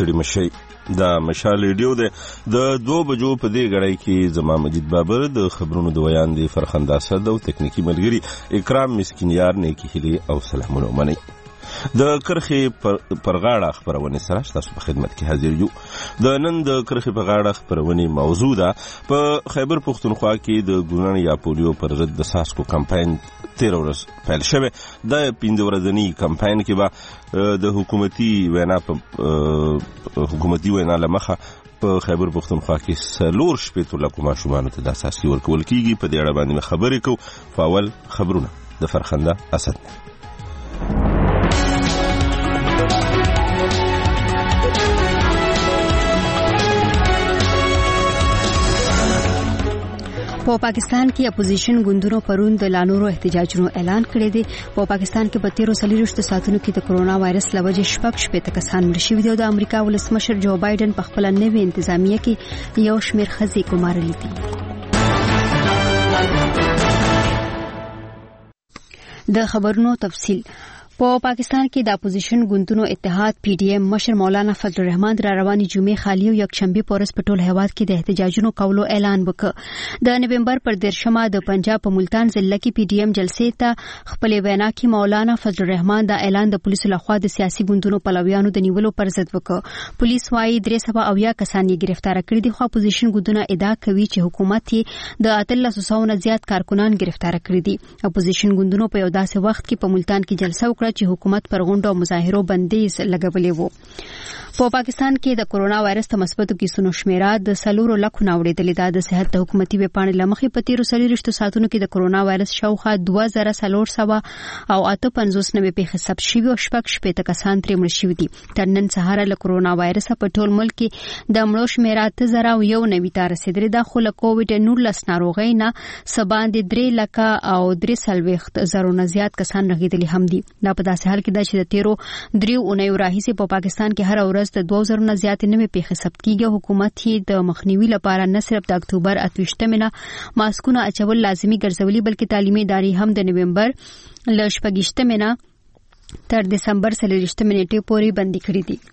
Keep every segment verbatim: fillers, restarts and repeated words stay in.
ستړي مشي. دا مشال ریډیو ده د دوه بجو په دې غړای کې زما مجید بابر د خبرونو د ویان دی فرخنده اسد او تکنیکی ملګری اکرام مسکینیار نیکی هلی او سلامونه منی. د کرخې پر غاړه خبرونه سره تاسو په خدمت کې حاضر یو. د نن د کرخې په غاړه خبرونه موضوع ده په خیبر پختونخوا کې د ګونان یا پولیو پر ضد د ساسکو کمپاین تیر ورځ پیل شوه. د پنځه ورځنی کمپاین کې به د حکومتي وینا په حکومتي وینا لمخه په خیبر پختونخوا کې سلور شپېته لکه ماشومان ته د اساسي ورکول کیږي. په دې اړه باندې خبرې کوو. فاول خبرونه د فرخنده اسد. په پاکستان کې اپوزیشن ګوندونو پرون د لانورو احتجاجونو اعلان کړی دی. په پاکستان کې په تیرو څلوېښتو ساعتونو کې د کرونا وایرس له وجې شپږ شپېته کسان مړه شوي دي او د امریکا ولسمشر جو بایډن په خپله نوې انتظامیه کې یو شمېر ښځې ګمارلي دي. د خبرونو تفصیل. په پاکستان کې د اپوزیشن ګوندونو اتحاد پی ډی ایم مشر مولانا فضل الرحمن را رواني جمعې خالی او یکشنبه پورس په ټول هیواد کې د احتجاجونو کولو اعلان وکړ. د نومبر پر دیرشمه د پنجاب په ملتان ضلع کې پی ډی ایم جلسې ته خپل وینا کې مولانا فضل الرحمن د اعلان د پولیسو لخوا د سیاسي ګوندونو پلویانو د نیولو پر ضد وکړ. پولیس وايي درې سوه اویا کسان یې گرفتار کړي دي، خو اپوزیشن ګوندونه ادعا کوي چې حکومت یې د اتلس سوه نه زیات کارکونان گرفتار کړي دي. اپوزیشن ګوندونو په یو داسې وخت کې په ملتان کې جلسه وکړه چې حکومت پر غونډو او مظاهرو بندیز لګولې وو. په پاکستان کې د کرونا وایرس ته مثبتو کیسونو شمیره د سلورو لکو نه اوریدلې ده. د صحت د حکومتي ویبپاڼې له مخې په تیرو څلوېښتو ساعتونو کې د کرونا وایرس شاوخوا دوه زره څلور سوه او اته پنځوس نوې پیښې ثبت شوي او شپږ شپېته کسان ترې مړه شوي دي. تر نن سهاره له کرونا وایرسه په ټول ملک کې د مړو شمیره اته زره او یو نوي ته رسېدلې ده، خو له کووډ نولس ناروغۍ نه څه باندې درې لکه او درې څلوېښت زرو نه زیات کسان رغېدلي هم دي. دا په داسې حال کې ده چې د تیرو دریو اونیو راهیسې په پاکستان کې هره ورځ د دوه زرو نه زیاتې نوې پیښې ثبت کیږي. حکومت یې د مخنیوي لپاره نه صرف د اکتوبر اته ویشتمې نه ماسکونه اچول لازمي ګرځولي، بلکې تعلیمي ادارې هم د نومبر له شپږویشتمې نه تر دسمبر څلوېښتمې نیټې پورې بندي کړي دي.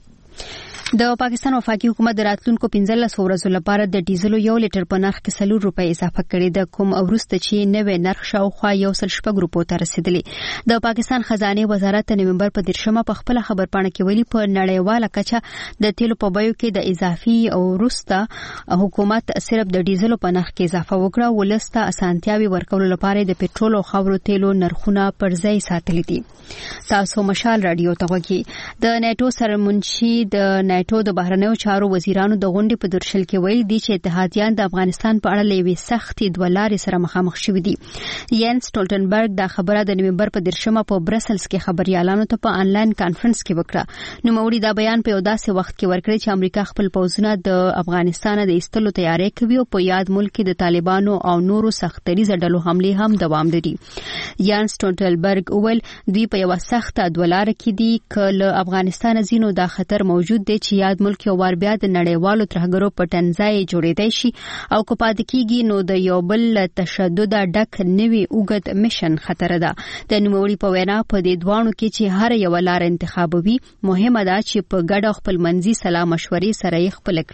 د پاکستان وفاقي حکومت د راتلونکو پنځلس ورځو لپاره د ډیزلو یو لیټر په نرخ کې څلور روپۍ اضافه کړې ده، کوم وروسته چې نوی نرخ شاوخوا یو سل شپږ روپو ته رسېدلی. د پاکستان خزانې وزارت د نومبر په دیرشمه په خپله خبرپاڼه کې ویلي په نړیواله کچه د تیلو په بیو کې د اضافي او وروسته حکومت صرف د ډیزلو په نرخ کې اضافه وکړه. ولس ته اسانتیاوې ورکولو لپاره د پټرول او خاورو تیلو نرخونه پر ځای ساتلي دي. تاسو مشال رادیو ته غوږی. د نیټو سرمنشي د نیټو د بهرنیو چارو وزیرانو د غونډې په درشل کې ویل دي چې اتحادیان د افغانستان په اړه له یوې سختې دوه لارې سره مخامخ شوي دي. یانس ټولټنبرګ دا خبره د نومبر په دیرشمه په برسلز کې خبريالانو ته په آنلاین کانفرنس کې وکړه. نوموړي دا بیان په یو داسې وخت کې ورکړی چې امریکا خپل پوځونه د افغانستان د ایستلو تیاری کوي او په یاد ملک کې د طالبانو او نورو سختریزه ډلو حملې هم دوام لري. یانس ټولټنبرګ وویل دوی په یو سخته دوه لار کې دي، که له افغانستان ځینو دا خطر موجود دی چې یاد ملک یو وار بیا د نړیوالو ترهګرو په ټنځای جوړېدای شي او که پاتې کېږي نو د یو بل تشدد ډک نوي اوږد میشن خطر ده. د نوموړي په وینا په دې دواړو کې چې هر یو لار انتخابوي، مهمه ده چې په ګډه خپلمنځي سلا مشورې سره یې خپل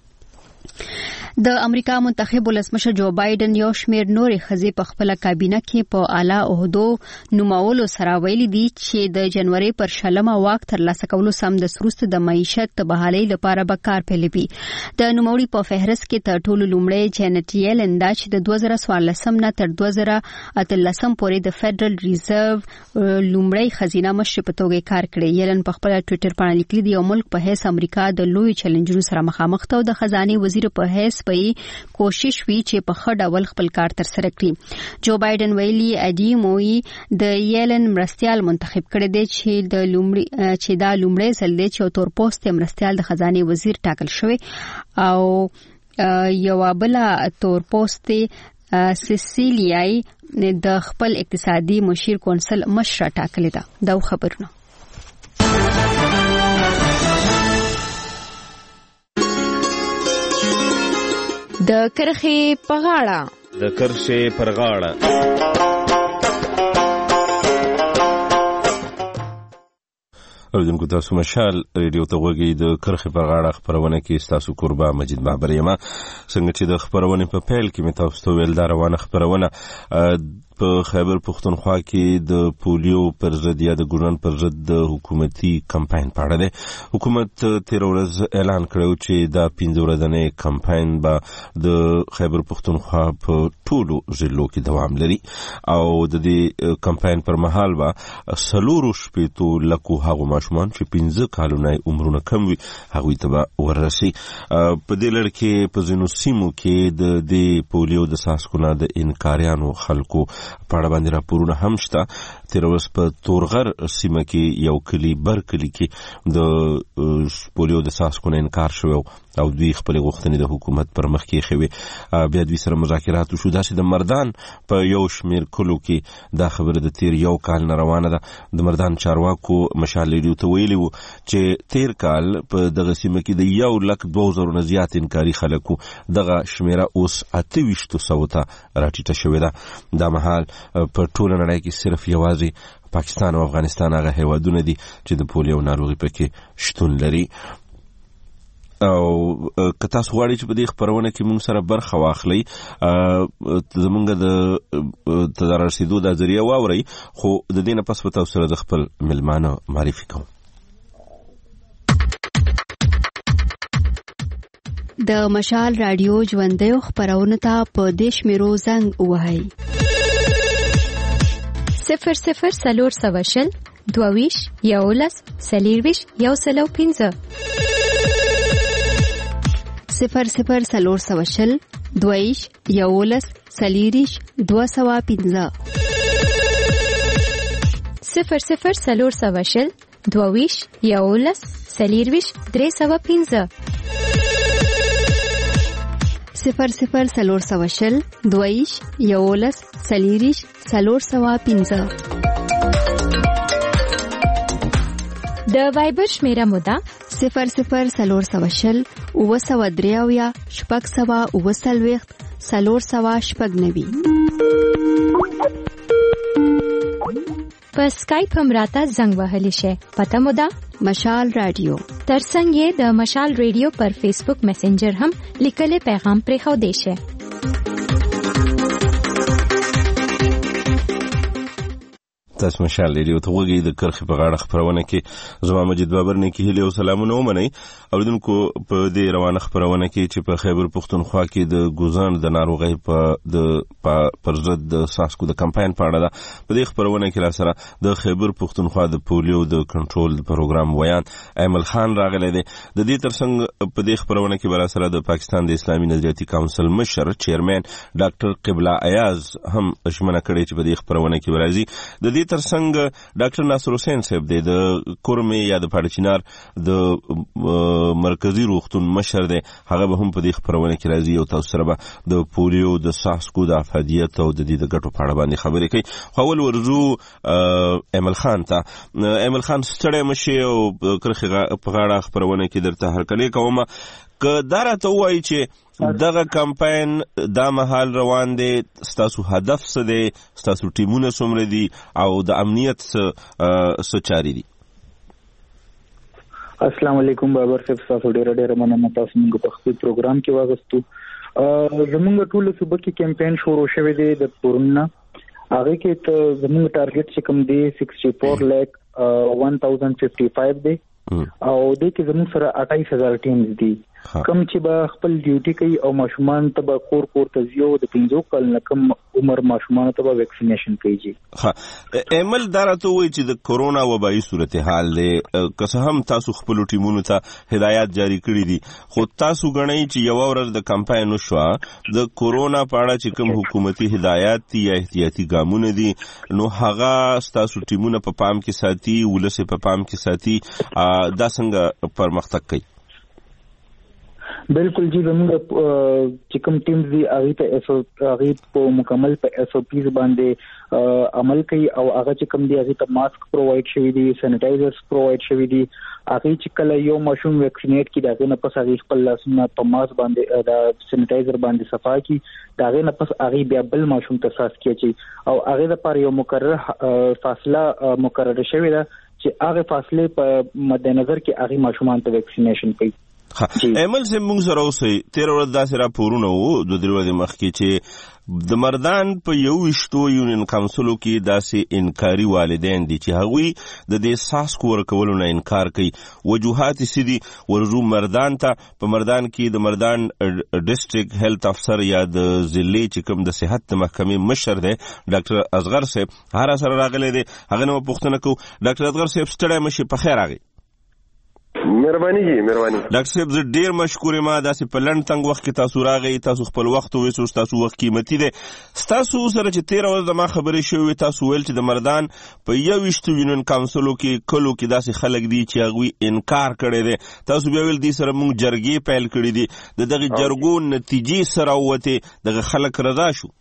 کړي. د امریکا منتخب ولسمشر جو بایډن یو شمېر نورې ښځې په خپله کابینه کې په اعلی عهدو نومولو سره ویلي دي چې د جنوري پر شلمه واک ترلاسه کولو سمدست وروسته د معیشت د بحالۍ لپاره به کار پیلوي. د نوموړي په فهرست کې تر ټولو لومړی جینټ یلن ده چې د دوه زره څوارلسم نه تر دوه زره اتلسم پورې د فدرل ریزرو لومړی خزینه مشر په توګه کار کړی. یلن په خپله ټویټر باندې لیکلي د یو ملک په حیث امریکا د لوی چیلنجونو سره مخامخ ده او د خزانې وزیر په حیث په کوشش وی چې په ښه ډول خپل کار تر سره کړي. جو بایډن ویلي اډي موي د یلن مرستیال منتخب کړی دی چې د لومړي چې دا لومړی ځل دی چې تور پوسټ مرستیال د خزانې وزیر ټاکل شوی او یو بل تور پوسټ سیسیلیای د خپل اقتصادي مشیر کونسل مشره ټاکلې ده. دا خبرونه د کرخې په غاړه د کرخې پر غاړه. اوریدونکو تاسو مشال ریډیو ته وګورئ د کرخې پر غاړه خبرونه کې تاسو قربا مجید بابر یم څنګه چې د خبرونه په پیل کې مې تاسو ته ویل دا روانه خبرونه په خیبر پختونخوا کې د پولیو پر ضد یا د ګورن پر ضد د حکومتي کمپاین په اړه ده حکومت تیر ورځ اعلان کړو چې دا پنځه ورځې کمپاین به د خیبر پختونخوا په ټولو ضلعو کې دوام لري او د دې کمپاین پر مهال به سلور شپېتو لکو هغه ماشومان چې پنځه کالونه عمرونه کم وي هغوی ته به ورسي په دې لړ کې په ځینو سیمو کې د دې پولیو د څاڅکو د انکاریانو خلکو په اړه باندې راپورونه هم شته. تیر ورځ په تورغر سیمه کې یو کلی بر کلی کې د پولیو د څاڅکو نه انکار شوی او دوی خپل غوښتنې د حکومت پر مخ کې خوي. بیا دوی سره مذاکرات وشو. داسې د مردان په یو شمیر کلو کې دا خبره د تیر یو کال نه روانه ده. د مردان چارواکو مشال ریډیو ته ویلي وو چې تیر کال په دغه سیمه کې د یو لک دوه زره نه زیات انکاري خلکو دغه شمیره اوس اته ویشتو سوو ته راټیټه شوې ده. دا مهال په ټوله نړۍ کې صرف یوازې پاکستان او افغانستان هغه هیوادونه دي چې د پولیو ناروغي پکې شتون لري. او که تاسو غواړئ چې په دې خبرونه کې موږ سره برخه واخلئ زمونږ د ته رسیدو دا ذریعه واورئ خو د دې نه پس به تاسو سره د خپل مېلمانه معرفي کوم. د مشال رادیو ژوندیو خبرونه ته په دې شمیرو زنګ ووهئ صفر صفر څلور سوه شل دوه ویشت یولس څلېرویشت یو سل او پنځه صفر صفر څلور سوه شل دوه ویشت یولس څلېرویشت دوه سوه پنځه صفر صفر څلور سوه شل دوه ویشت یولس څلېرویشت درې سوه پنځه صفر صفر څلور سوه شل دوه ویشت یولس څلېرویشت څلور سوه پنځه د وایبر شمیره موده صفر صفر څلور سوه شل اوه سوه درې اویا شپږ سوه اوه څلوېښت څلور سوه شپږ نوي په سکایپ هم راته زنګ وهلی شئ. پته مو ده مشال رادیو. ترڅنګ یې د مشال ریډیو پر فیسبوک میسنجر هم لیکلي پیغام پرېښودی شئ. تاسو مشال ریډیو ته وګورئ. د کرخې په غاړه خبرونه کې زما مجید بابر نه کې هلي او سلامونه ومنئ. اوریدونکو په دې روانه خبرونه کې چې په خیبر پختونخوا کې د ګوزان د ناروغۍ په د پر ضد د څاڅکو د کمپاین په اړه ده. په دې خبرونه کې را سره د خیبر پختونخوا د پولیو د کنټرول پروګرام ویان ایمل خان راغلی دی. د دې ترڅنګ په دې خبرونه کې بر سره د پاکستان د اسلامي نظریاتي کونسل مشر چیرمن ډاکټر قبله ایاز هم اشمنه کړي چې په دې خبرونه کې راځي. د دې ترڅنګ ډاکټر ناصر حسین صاحب دی د کورمې یا د پاړچینار د مرکزی روغتون مشر دی. هغه به هم په دې خبرونه کې راځي او تاسو سره به د پولیو د څاڅکو د افادیت او د دې د ګټو په اړه باندې خبرې کوي. خو اول ورځو ایمل خان ته. ایمل خان ستړی مشي او کرخې په غاړه خبرونه کې درته هرکلی کوم. که دا راته ووایي چې دغه کمپاین دا مهال روان دی ستاسو هدف څه دی ستاسو ټیمونه څومره دي او د امنیت څه چارې دي؟ السلام علیکم بابر صاحب. تاسو ډیره ډیره مننه تاسو موږ په خپل پروګرام کې واغستو. زموږ ټول صوبه کې کمپاین شروع شوی دی د کورونا. هغه کې ته زموږ ټارګټ چې کوم دی سکسټي فور لاک ون تھاؤزنڈ ففٹی فائیو دی او دې کې زموږ سره اٹھائیس هزار ټیمز دي کوم چې به خپل ډیوټي کوي او ماشومان ته به کور کور ته ځي او د پنځو کال نه کم عمر ماشومان ته به ویکسینیشن کوي. ها ایمل دا راته وایي چې د کورونا وبایي صورتحال دی که څه هم تاسو خپل ټیمونو ته هدایات جاری کړي دي خو تاسو غنئ چې یو ورځ د کمپاین وشوه د کورونا په اړه چې کوم حکومتي هدایات دي یا احتیاطي ګامونه دي نو هغه تاسو ټیمونه په پام کې ساتي ولس په پام کې ساتي دا څنګه پرمختګ کوي؟ بالکل جی زموږ چې کوم ټیمز دي هغه ته ایسو هغه په مکمل په ایس او پیز باندې عمل کوي او هغه چې کوم دي هغه ته ماسک پرووایډ شوی دي سینیټایزرز پرووایډ شوی دي. هغه چې کله یو ماشوم ویکسینیټ کی داغه نه پس هغه خپل لاسونه په ماسک باندې د سینیټایزر باندې صفا کی داغه نه پس هغه بیا بل ماشوم ته ساس کیږي او هغه لپاره یو مقرره فاصله مقرره شوی ده چې هغه فاصله په مد نظر کې هغه ماشومان ته ویکسینیشن کوي. ایمل سه موږ سره اوسئ تیر ورځ داسې راپورونه وو د درې ورځې مخکې چې د مردان په یو ویشتو یونین کونسلو کې داسې انکاري والدین دي چې هغوی د دې ساسکو ورکولو نه انکار کوي. وجوهات یې څه دي؟ ورځو مردان ته په مردان کې د مردان ډسټرکټ هیلث افسر یا د ضلعې چې کوم د صحت د محکمې مشر دی ډاکټر اصغر صاحب هغه سره راغلی دی. هغه نه پوښتنه کوو ډاکټر اصغر صاحب ستړی مشي په خیر راغی. مهرباني جی مهرباني ډاکټر صاحب زه ډیر مشکور یم داسې په لنډ تنګ وخت کې تاسو راغی تاسو خپل وخت وېسو تاسو وخت قیمتي دی. تاسو سره چې تیر ورځ ما خبرې شوې تاسو ویل چې د مردان په یو ویشتو یونین کونسلو کې کلو کې داسې خلک دي چې هغوی انکار کړی دی. تاسو بیا ویل دي سره موږ جرګې پیل کړي دي د دغه جرګو نتیجې سره ووتې دغه خلک رضا شو.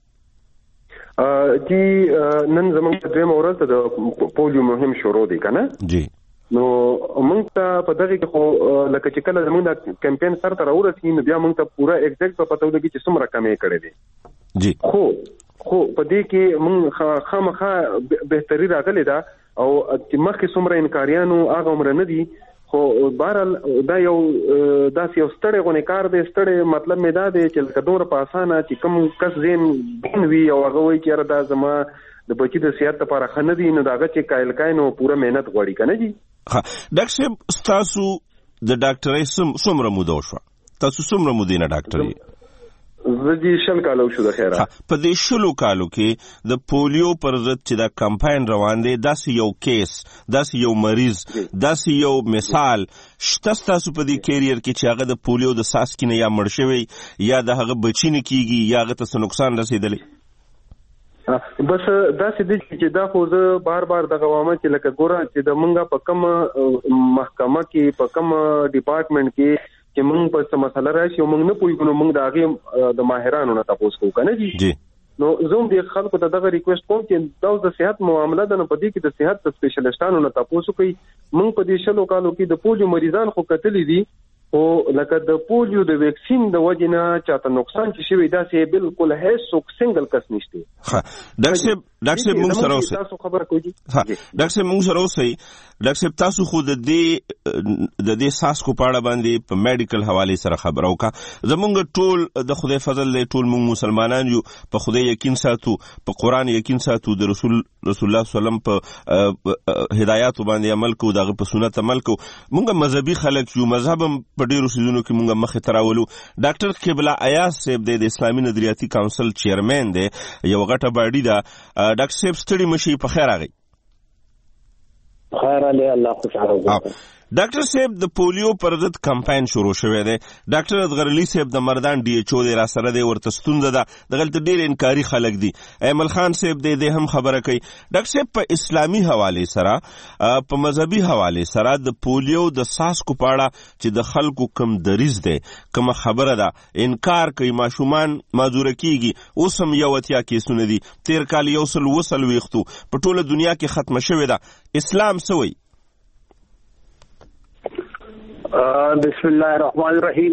جی نن زموږ دویمه ورځ د پولیو مهم شروع دی که نه جی نو موږ ته په دغه کې خو لکه چې کله زموږ د کمپین سر ته راورسي نو بیا موږ ته پوره ایگزیکټ په پته ولګي چې څومره کمې کړې دي. جی خو خو په دې کې موږ خامخا بهتري راغلې ده او چې مخکې څومره انکاریانو هغه عمر نه دي خو بهرحال دا یو داسې یو ستړی غونې کار دی. ستړی مطلب مې دا دی چې لکه دومره په اسانه چې کوم کس ذهن بین وي او هغه وایي چې یاره دا زما د بچي د صحت لپاره ښه نه دي نو د هغه چې قایل کای نو پوره محنت غواړي که نه جي. ډاکټر صاحب ستاسو د ډاکټرۍ څومره موده وشوه؟ تاسو څومره مودې نه ډاکټرۍ؟ زه جی شل کاله وشو د خیره. په دې شلو کالو کې د پولیو پر ضد چې دا کمپاین روان دی داسې یو کیس داسې یو مریض داسې یو مثال شته ستاسو په دې کیریر کې چې هغه د پولیو د څاڅکي نه یا مړ شوی یا د هغه بچی نه کیږي یا هغه ته څه نقصان رسېدلی؟ بس داسې دی چې دا خو زه بار بار دغه وایم چې لکه ګوره چې د مونږه په کوم محکمه کې په کوم ډپارټمنټ کې چې مونږ په څه مسله راشي او مونږ نه پوهیږو نو مونږ د هغې د ماهرانو نه تپوس کوو که نه جي. نو زه هم دې خلکو ته دغه ریکویسټ کوم چې دا د صحت معامله ده نو په دې کې د صحت د سپیشلیسټانو نه تپوس وکړئ. مونږ په دې شلو کالو کې د پولیو مریضان خو کتلي دي او لکه د پولیو د ویکسین د وجې نه چاته نقصان چې شوی داسې بالکل هیڅ سنگل کس نشته. ها ډاکټر صاحب ډاکټر صاحب موږ سره اوسئ. تاسو خبره کوئ. ها ډاکټر صاحب موږ سره اوسئ. ډاکټر صاحب تاسو خو د دې د دې ساسکو په اړه باندې په میډیکل حواله سره خبرو کا. زمونږ ټول د خدای فضل له ټول موږ مسلمانان یو په خدای یقین ساتو په قران یقین ساتو د رسول رسول الله صلی الله علیه وسلم په هدایت باندې عمل کو دغه په سنت عمل کو. موږ مذهبي خلک یو مذهب په ډیرو سيزونو کې مونږه مخې ته راولو. ډاکټر قبله ایاز صاحب د اسلامي نظریاتي کونسل چیرمن دی یو غټه باډي ده. ډاکټر صاحب ستړي مشي په خیر راغی. خیر علی الله خوشاله وکړي. ډاکټر صاحب د پولیو پر ضد کمپاین شروع شوی دی. ډاکټر اصغر علي صاحب د مردان ډي ایچ او دی را سره دی ورته ستونزه ده دغلته ډیر انکاري خلک دي. ایمل خان صاحب دی د هم خبره کوي. ډاکټر صاحب په اسلامي حواله سره په مذهبي حواله سره د پولیو د ساسکو په اړه چې د خلکو کم دریز دی کوم خبره ده انکار کوي ماشومان معذور کیږي. اوس هم یو اتیا کیسونه دي تیر کال یو سل وسل ویختو په ټوله دنیا کې ختم شوی ده. اسلام څه وایي؟ بسم الله الرحمن الرحیم.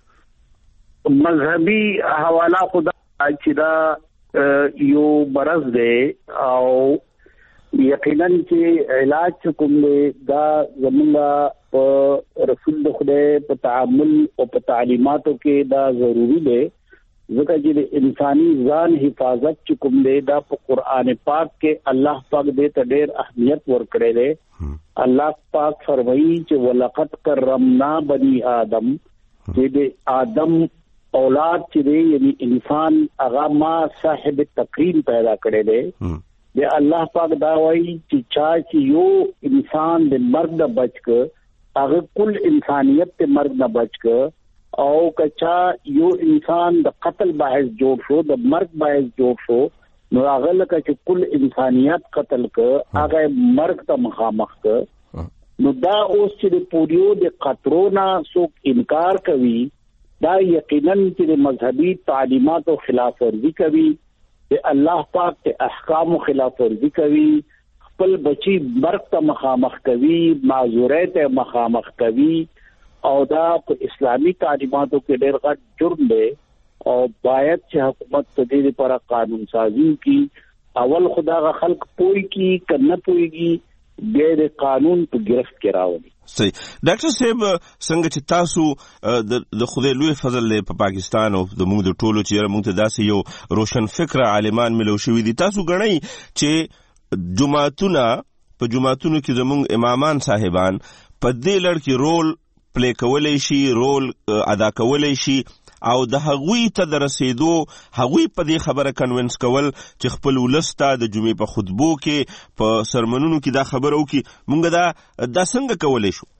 مذهبي حواله خدا چې دا یو برز دی او یقینا چې علاج کوم دی دا زمونږ په رسول د خدای په تعامل او په تعلیماتو کې دا ضروری دی ځکه چې انساني ځان حفاظت چې کوم دی دا په قران پاک کې الله پاک دې ته ډېر اهمیت ورکړی دی. الله پاک فرمایي چې ولقد کرمنا بني آدم چې د آدم اولاد چې دی یعنی انسان هغه ما صاحب تکریم پیدا کړی دی. د الله پاک دا وایي چې چا چې یو انسان د مرګ نه بچ ک هغه کل انسانیت ته مرګ نه بچ ک او کچا یو انسان د قتل باعث جوړ شو د مرګ باعث جوړ شو نو هغه لکه چې کل انسانیت قتل ک هغه مرګ ته مخامخ ک. نو دا اوس چې د پولیو د خطرونه څوک انکار کوي دا یقینا چې د مذهبي تعلیماتو خلاف ورزي کوي د الله پاک ته احکام خلاف ورزي کوي خپل بچي مرګ ته مخامخ کوي معذوریت ته مخامخ کوي او دا په اسلامي تعلیماتو کې ډېر غټ جرم دی او باید چې حکومت د دې لپاره قانون سازي کی. اول خدا غ خلق پوي کی کنه پويږي بیا د قانون په گرفت کې راولي. صحیح. ډاکټر صاحب څنګه چې تاسو د خدای لوی فضل له په پاکستان او د موږ د ټولو چې موږ ته داسې یو روشن فکر عالمان ملو شوي دي، تاسو غنئ چې جماعتونه په جماعتونو کې زموږ امامان صاحبان په دې لړ کې رول پلی کولای شي، رول ادا کولای شي، او د هغوی ته د رسیدو هغوی په دې خبره کنوینس کول چې خپل ولسته د جمعې په خطبو کې په سرمنونو کې دا خبره وکړي. مونږ دا دا څنګه کولی شو؟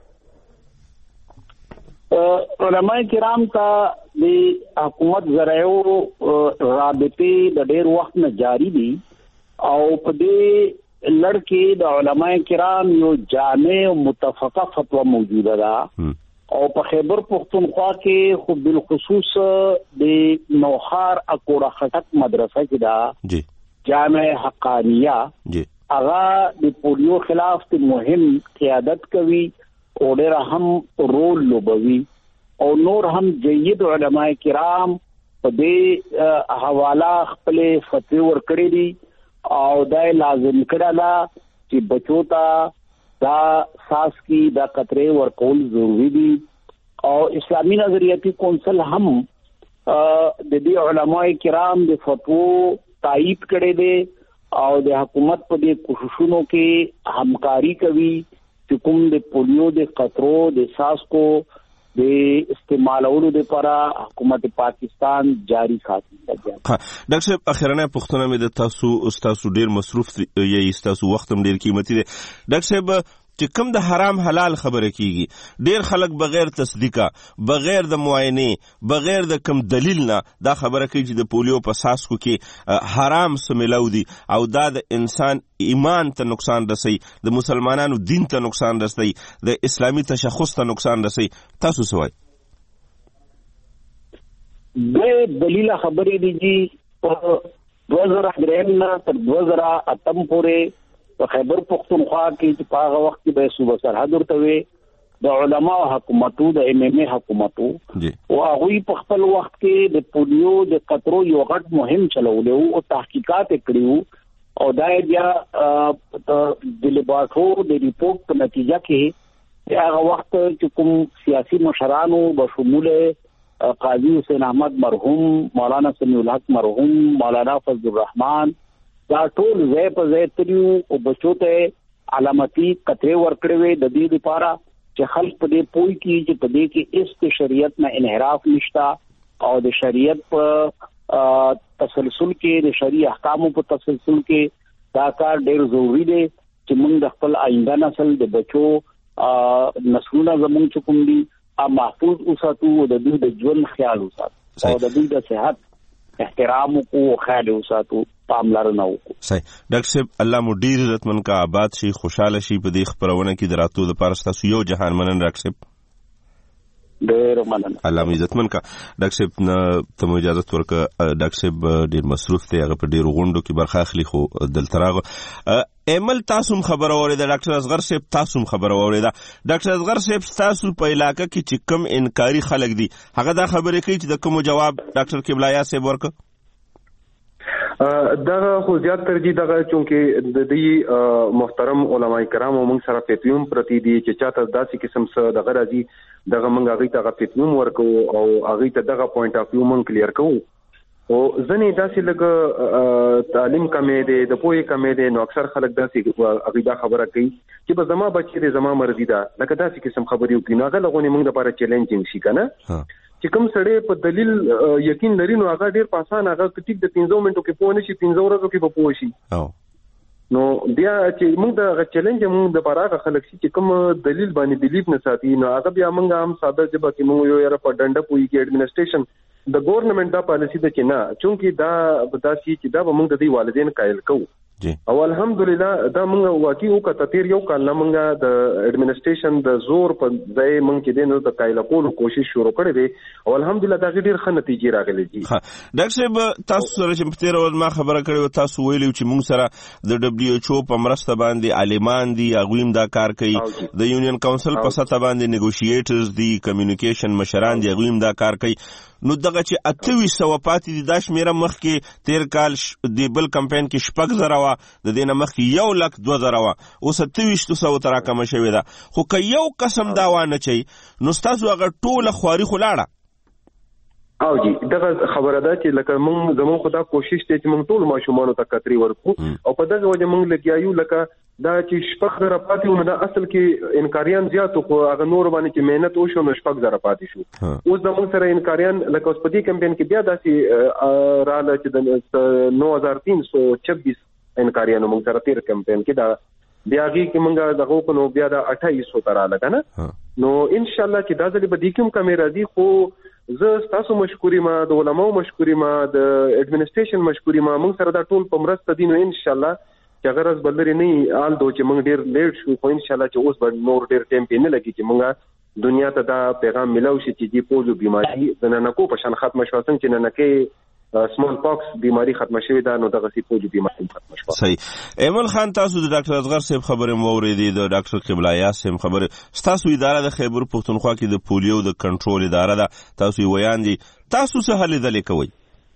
علماء کرام ته د حکومت ذرایعو رابطې د ډېر وخت نه جاری دي او په دې لړ کې د علماء کرام یو جامع او متفقه فتوا موجوده ده او په خیبر پختونخوا کې خو بالخصوص د نوخار اکوړه خټک مدرسه کې دا جی جامع حقانیه جی هغه د پولیو خلاف د مهم قیادت کوي او ډېر هم رول لوبوي او نور هم جید علماء کرام په دې حواله خپل فتوی ورکړي دي او دا لازم کړه چې بچو ته دا ساس کی دا قطره ورکول ضروری دي او اسلامی نظریاتی کونسل هم د دې علماء کرام د فتوا تایید کړي دي او د حکومت په دې کوششونو کې همکاري کوي چې کوم د پولیو د قطرو د ساس کو د استعمالولو لپاره حکومت پاکستان جاری ساتي. ډاکټر صاحب اخرنه پښتنه مې د تاسو استاد ډیر مصروف یې، تاسو وخت هم ډیر قیمتي دی. ډاکټر صاحب چې کوم د حرام حلال خبره کیږي، ډیر خلک بغیر تصدیقه، بغیر د معاینه، بغیر د کوم دلیل نه دا خبره کوي چې د پولیو په ساسکو کې حرام سملو دي او دا د انسان ایمان ته نقصان رسي، د مسلمانانو دین ته نقصان رسي، د اسلامی تشخص ته نقصان رسي. تاسو څه وایي؟ د دلیل خبرې دي چې دوه زره درې نه تر دوه زره اتم پورې په خیبر پختونخوا کې چې په هغه وخت کې به صوبه سرحد ورته وي د علماء حکومتو د ام ام ای حکومتو او هغوی په خپل وخت کې د پولیو د قطرو یو غټ مهم چلولو او تحقیقات کړیو او دا بیا د لیبارټور د ریپورت په نتیجه کې هغه وخت چې کوم سیاسي مشرانو بشمول قاضي حسین احمد مرحوم، مولانا سمیع الحق مرحوم، مولانا فضل الرحمن، دا ټول ځای په ځای تریو او بچو ته علامتي قطرې ورکړې وې د دې لپاره چې خلک په دې پوي کې چې په دې کې اس شریعت نه انحراف نشتا او د شریعت په تسلسل کې د شریع احکامو په تسلسل کې دا کار ډېر ضروری دی چې موږ د خپل آینده نسل د بچو نسلونه زموږ چې کوم دي محفوظ وساتو او د دوی د ژوند خیال وساتو او د دوی د صحت احترام کو خیال وساتو، پاملرنه وکړو. صحیح. ډاکټر صاحب الله مو ډیر عزتمن کا آباد شي، خوشاله شي په دې خبرونه کې دراتو د پاره تاسو یو جهان منن. ډاکټر صاحب ډیر مننه. الله مو عزتمن کا. ډاکټر صاحب ته مو اجازه ورکړه. ډاکټر صاحب ډیر مصروف دی، هغه په ډیر غونډو کې برخه اخلي، خو دلته راغو ایمل تاسو خبر اوریدا. ډاکټر اصغر صاحب تاسو خبر اوریدا. ډاکټر اصغر صاحب تاسو په علاقې کې چې کم انکاری خلک دي هغه دا خبرې کوي چې د کوم جواب ډاکټر کبلایا صاحب ورکړ؟ دغه خو زیات ترجیح دغه چونکې د دې محترم علماء کرام او موږ سره فتویم پرتی دي چې چاته داسې قسم څه دغه راځي دغه موږ هغه ته فتویم ورکو او هغه ته دغه پوینټ اف ویو موږ کلیر کوو او ځنې داسې لګ تعلیم کمې دي د پوهې کمې دي نو اکثر خلک داسې هغه دا خبره کوي چې به زما بچی دې زما مرضی ده لکه داسې قسم خبرې وکړي نو هغه لغونې موږ لپاره چیلنجینګ شي کنه چې کوم سړی په دلیل یقین لري نو هغه ډیر په اسانه هغه ټیک د پنځو منټو کې پوه نشي پنځو ورځو کې به پوه شي نو بیا چې موږ د چیلنج موږ د پراغه خلک چې کوم دلیل باندې دلیل نه ساتي نو هغه بیا موږ هم ساده جبه کې موږ یو یاره په ډنډه پوي کې اډمنسټریشن د ګورنمنت دا پالیسی ده چې نه چونکی دا بداسي چې دا موږ د دې والدین قائل کوو او الحمدلله دا موږ واقعي وکړه تیر یو کال نه موږ د اډمنسټریشن د زور په ځای موږ کې د نو د قائل کولو کوشش شروع کړې دي او الحمدلله دا ډېر ښه نتیجې راغلي دي. ډاکټر صاحب تاسو سره چې په تیر ورځ ما خبره کړې تاسو ویلو چې موږ سره د دبليو ایچ او په مرسته باندې عالمان دي هغه هم دا کار کوي د یونین کونسل په سطح باندې نیګوشیټرز دي کمیونیکیشن مشران دي هغه هم دا کار کوي نو دغه چې اته سوه پاتې دي دا شمیره مخکې تیر کال د بل کمپاین کې شپږ زره وه د دې نه مخکې یو لک دوه زره وه اوس اته ویشتو سوو ته راکمه شوې ده خو که یو قسم دا وانه چي نو ستاسو هغه ټوله خواري خو لاړه او جی دغه خبره ده چې لکه موږ زموږ خدا کوشش دی چې موږ ټول ماشومانو ته کتري ورکو او په دغه وجه موږ لګیایو لکه دا چې شپږ زره پاتې و نو دا اصل کې انکاریان زیاتو خو هغه نور باندې چې مهنت وشو نو شپږ زره پاتې شو اوس زموږ سره انکاریان لکه اوس په دې کمپاین کې بیا داسې رااله چې د نو هزار تین سو چوبیس انکاریانو موږ سره تیر کمپاین کې دا بیا غي کې موږ دغه په نو بیا د اټھائیس سو تر رااله کنه نو ان شاء الله چې دا ځلې به دې کوم کیمرا دي خو زه تاسو مشکوري ما د علماو مشکوري ما د اډمنسټریشن مشکوري ما موږ سره دا ټول په مرسته دي نو ان شاء الله چې غرض بلري نه آل دو چې موږ ډیر لیټ شو خو ان شاء الله چې اوس به نور ډیر ټیم پې نه لګي چې موږ دنیا ته دا پیغام ملو شي چې دی پوزو بیماری د ننکو په شان ختم شو څنګه چې ننکې سمول پاکس بیماری ختم شوې ده نو دغه سي پوجو بیماری ختم شوه. صحیح. ایمل خان تاسو د ډاکټر اصغر صاحب خبره مو اوریدي د ډاکټر قبلا یاس صاحب خبره تاسو اداره د خیبر پښتونخوا کې د پولیو د کنټرول اداره ده تاسو ویان دي تاسو څه حل دلې کوي؟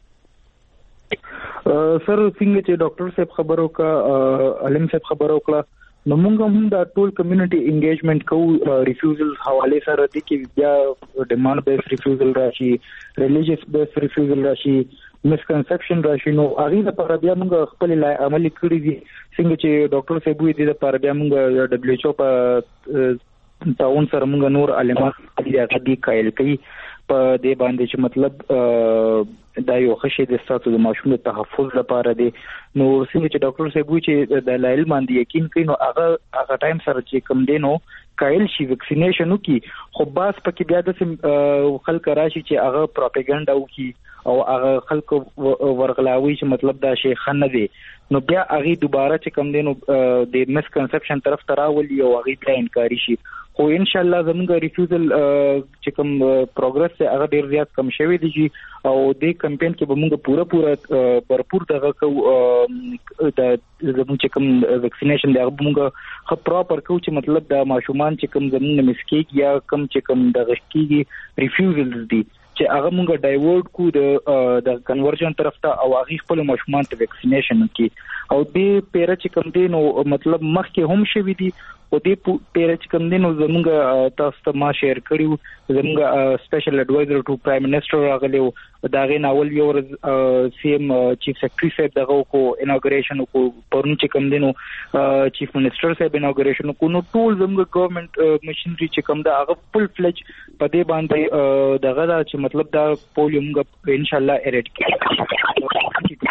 سر څنګه چې ډاکټر صاحب خبرو کا علم صاحب خبرو کړه نو موږ هم دا ټول کمیونټي انګیجمنٹ کوو ریفیوزل حواله سره دي کې بیا ډیماند بیس ریفیوزل راشي ریلیجیس بیس ریفیوزل راشي مسکنسپشن راشي نو هغه لپاره بیا موږ خپل عملي کړی دي څنګه چې ډاکټر صاحب وی دي لپاره بیا موږ دبليو ایچ او په تاون سره موږ نور علماء دې غدي کایل کوي په دې باندې چې مطلب دا یو خشه د ستاسو د ماشوم د تحفظ لپاره دی نو څنګه چې ډاکټر صاحب وی چې د لایل باندې یقین کوي نو هغه هغه ټایم سره چې کم دی نو کایل شي ویکسینیشن وکي خو باس پکې بیا د خلک راشي چې هغه پروپاګاندا وکي او هغه خلک ورغلاوي چې مطلب دا شی خنه دی نو بیا هغه دوباره چې کم دی نو د مسکنسپشن طرف تراولي او هغه بیا انکاری شي خو ان شاء الله زموږ ریفیوزل چې کوم پروګرس هغه ډیر زیات کم شوی دی او د کمپاین کې به موږ پورا پورا برپور دغه کو د زموږ چې کوم ویکسینیشن دی هغه موږ خو پراپر کو چې مطلب د ماشومان چې کوم زموږ مسکیک یا کم چې کوم دغه کیږي ریفیوزلز دي چې هغه موږ ډایورټ کو د د کنورژن طرف ته او هغه خپل ماشومان ته ویکسینیشن کی او دې پیر چې کوم دی نو مطلب مخکې هم شوی دی او دې پیر چې کوم دی نو زموږ تاسو ته ما شیر کړیو زموږ سپیشل ایڈوایزر ټو پرایم منسٹر راغلیو دا غي ناول یو سی ایم چیف سیکریټری صاحب دغه کو اناګوریشن کو پرون چې کوم دی نو چیف منسٹر صاحب اناګوریشن کو نو ټول زموږ ګورنمنت مشنری چې کوم دا هغه فل فلج په دې باندې دغه دا چې مطلب دا پولیو موږ ان شاء الله اریډیکیټ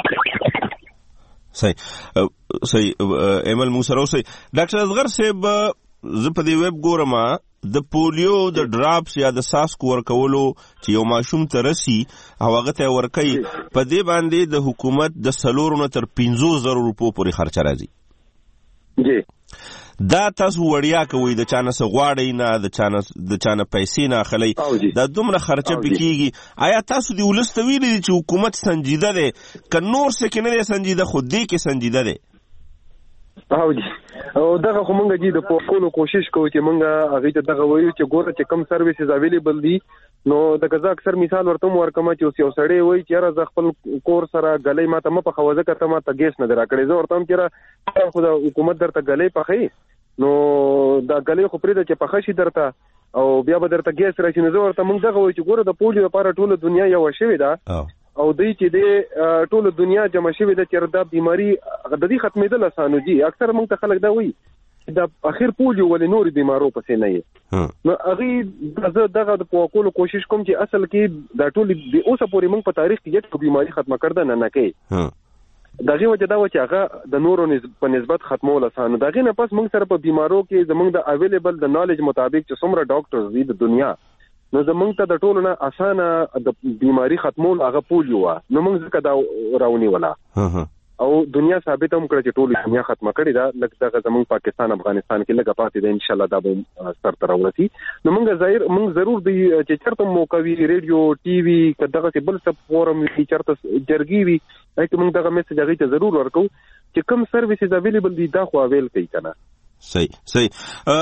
صحیح صحیح ایمل موسرو صحیح ډاکټر اصغر صاحب زه په دې ویب ګورم د پولیو د ډراپس یا د ساسکو ورکولو چې یو ماشوم ته رسی او هغه ته ورکوي په دې باندې د حکومت د څلورو نه تر پنځو زرو روپو پورې خرچه راځي جی دا تاسو وړیا کوي د چانه څه غواړئ نه د چانه د چانه پیسې نه اخلئ دا دومره خرچه پکېږي آیا تاسو د ولس ته ویلي دي چې حکومت سنجیده دی که نور څه کې نه دی سنجیده خو دې کې سنجیده دی او جی او دغه خو مونږ جی د پوښتنو کوشش کوو چې مونږ هغه ته دغه وایو چې ګوره چې کم سرویسز اویلیبل دي نو د غزا اکثر مثال ورته ورکمه چې یو سړی وایي چې راز خپل کور سره غلې ماته م په خوازه کته ماته ګیس نه دراکړې زه ورته هم چې خو د حکومت درته غلې پخې نو دا غلې خو پرې د چې پخې شي درته او بیا به درته ګیس راشي نو زه ورته مونږ دغه وایو چې ګوره د پولیو لپاره ټول دنیا یو شوی ده او دوی چې د ټول دنیا جمع شوی د چردا بیماری د دې ختمېدل اسانو دي اکثر موږ ته خلک دا وایي دا اخر پولیو ولې نور بیمارو پسې نه یې نو هغه زه دغه د پوکولو کوشش کوم چې اصل کې دا ټول د اوسه پورې موږ په تاریخ کې یو بیماری ختمه کړه نه نه کوي دغه وجه دا و چې هغه د نورو په نسبت ختمول اسانه دغه نه پس موږ سره په بیمارو کې زموږ د اویلیبل د نالج مطابق چې څومره ډاکټرز دي د دنیا نو زمونږ ته د ټولو نه اسانه د بیماری ختمول هغه پولیو و نو موږ ځکه دا راونی ولا او دنیا ثابت هم کړ چې ټول دنیا ختمه کړې ده لکه دغه زمونږ پاکستان افغانستان کې لګا پاتې ده ان شاء الله دا به سر تر ورسي نو موږ ظاهر موږ ضرور دی چې چرته موقوي ریډیو ټي وي کداغه بل څه فورم وي چرته جرګي وي هغه موږ دغه میسج هغه ته ضرور ورکو چې کوم سرویسز اویلیبل دي دا خو اویل کوي کنه صحیح صحیح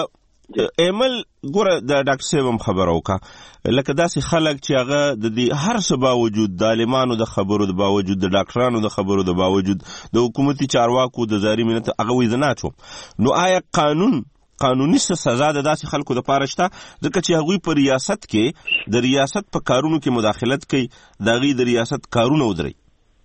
ایمل ګوره د ډاکټر صاحب هم خبره وکړه لکه داسې خلک چې هغه د دې هر څه باوجود د عالمانو د خبرو د باوجود د ډاکټرانو د خبرو د باوجود د حکومتي چارواکو د زاري منت هغه وایي زه نه اچوم نو آیا قانون قانوني سزا د داسې خلکو دپاره شته ځکه چې هغوی په ریاست کې د ریاست په کارونو کې مداخلت کوي د هغوی د ریاست کارونه ودروي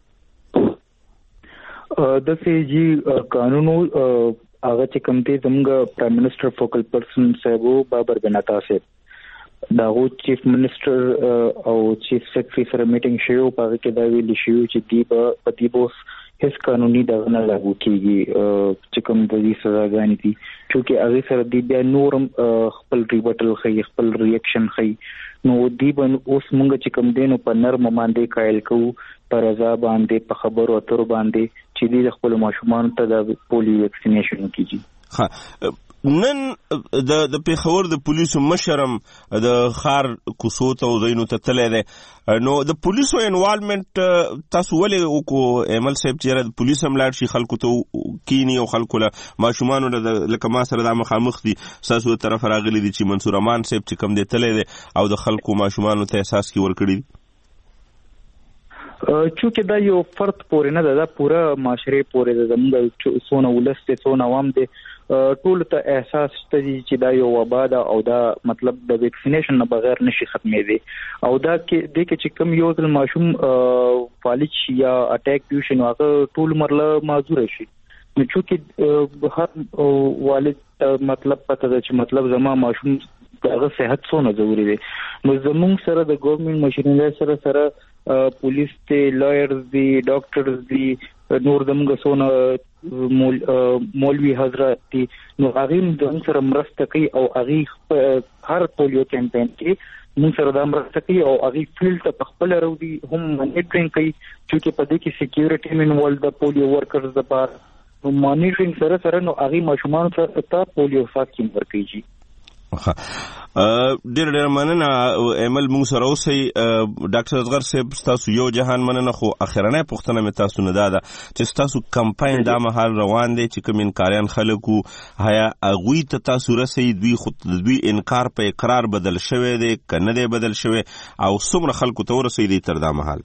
داسې جي قانونو هغه چې کوم دی زموږ پرایم منسټر فوکل پرسن صاحب بابر بن عطا صاحب داغو چیف منسټر او چیف سیکرټري سره میټینګ شوی په هغه کې دا ویل شوی چې دی په دې بوس هیڅ قانوني دغه نه لاګو کیږي چې کوم د دې سزاګانې دي چې هغه سره دی بیا نورم خپل ریبټل خي خپل ریاکشن خي نو دی بن اوس مونږ چې کوم دینو په نرم باندې قائل کوو پر رضا باندې په خبرو اترو باندې چې دی خپل ماشومان ته د پولیو ویکسینیشن کیږي ها نن د د پیښور د پولیسو مشرم د خار کوڅو ته زینو ته تللی دی نو د پولیسو انوالومنت تاسو ولې وکړو ایمل صاحب چې د پولیس هم لاړ شي خلکو ته کینی او خلکو له ماشومانو لکه ما سره دا مخامخ دي ستاسو طرف راغلي دي چې منصور امان صاحب چې کوم دی تللی دی او د خلکو ماشومانو ته احساس کې ورکړي دي چونکه دا یو فرد پورې نه ده دا پوره معاشره پورې ده زموږ څونه ولس ته څونه عوام دي ټول ته احساس ته چې دا یو وبا ده او دا مطلب د ویکسینیشن نه بغیر نشي ختمېدی او دا کې د کې چې کوم یو ځل ماشوم فالج یا اٹیک پیوشن واغه ټول مرله معذور شي نو چې هر والد مطلب پته ده چې مطلب زما ماشوم دغه صحت څونه ضروری دی نو زموږ سره د ګورنمنت مشرانو سره سره پولیس ته لایرز دي ډاکټرز دي نور زموږ څونه مولوی حضرات دي نو هغه د سره مرسته کوي او هغه هر پولیو کمپاین کې موږ سره د مرسته کوي او هغه فیلډ ته خپل راوړي هم مانیټرینګ کوي چې په دې کې سکیورټي من ول د پولیو ورکرز د پاره نو مانیټرینګ سره سره نو هغه ماشومان سره ته پولیو واکسین ورکوي ډېر ډېر مننه ایمل موږ سره اوسئ ډاکټر اصغر صاحب ستاسو یو جهان مننه خو اخرنۍ پوښتنه مې تاسو نه دا ده چې ستاسو کمپاین دا مهال روان دی چې کوم انکاریان خلک وو هیا هغوی ته تاسو رسئ دوی خو دوی انکار په اقرار بدل شوی دی که نه دی بدل شوی او څومره خلکو ته ورسئ تر دا مهال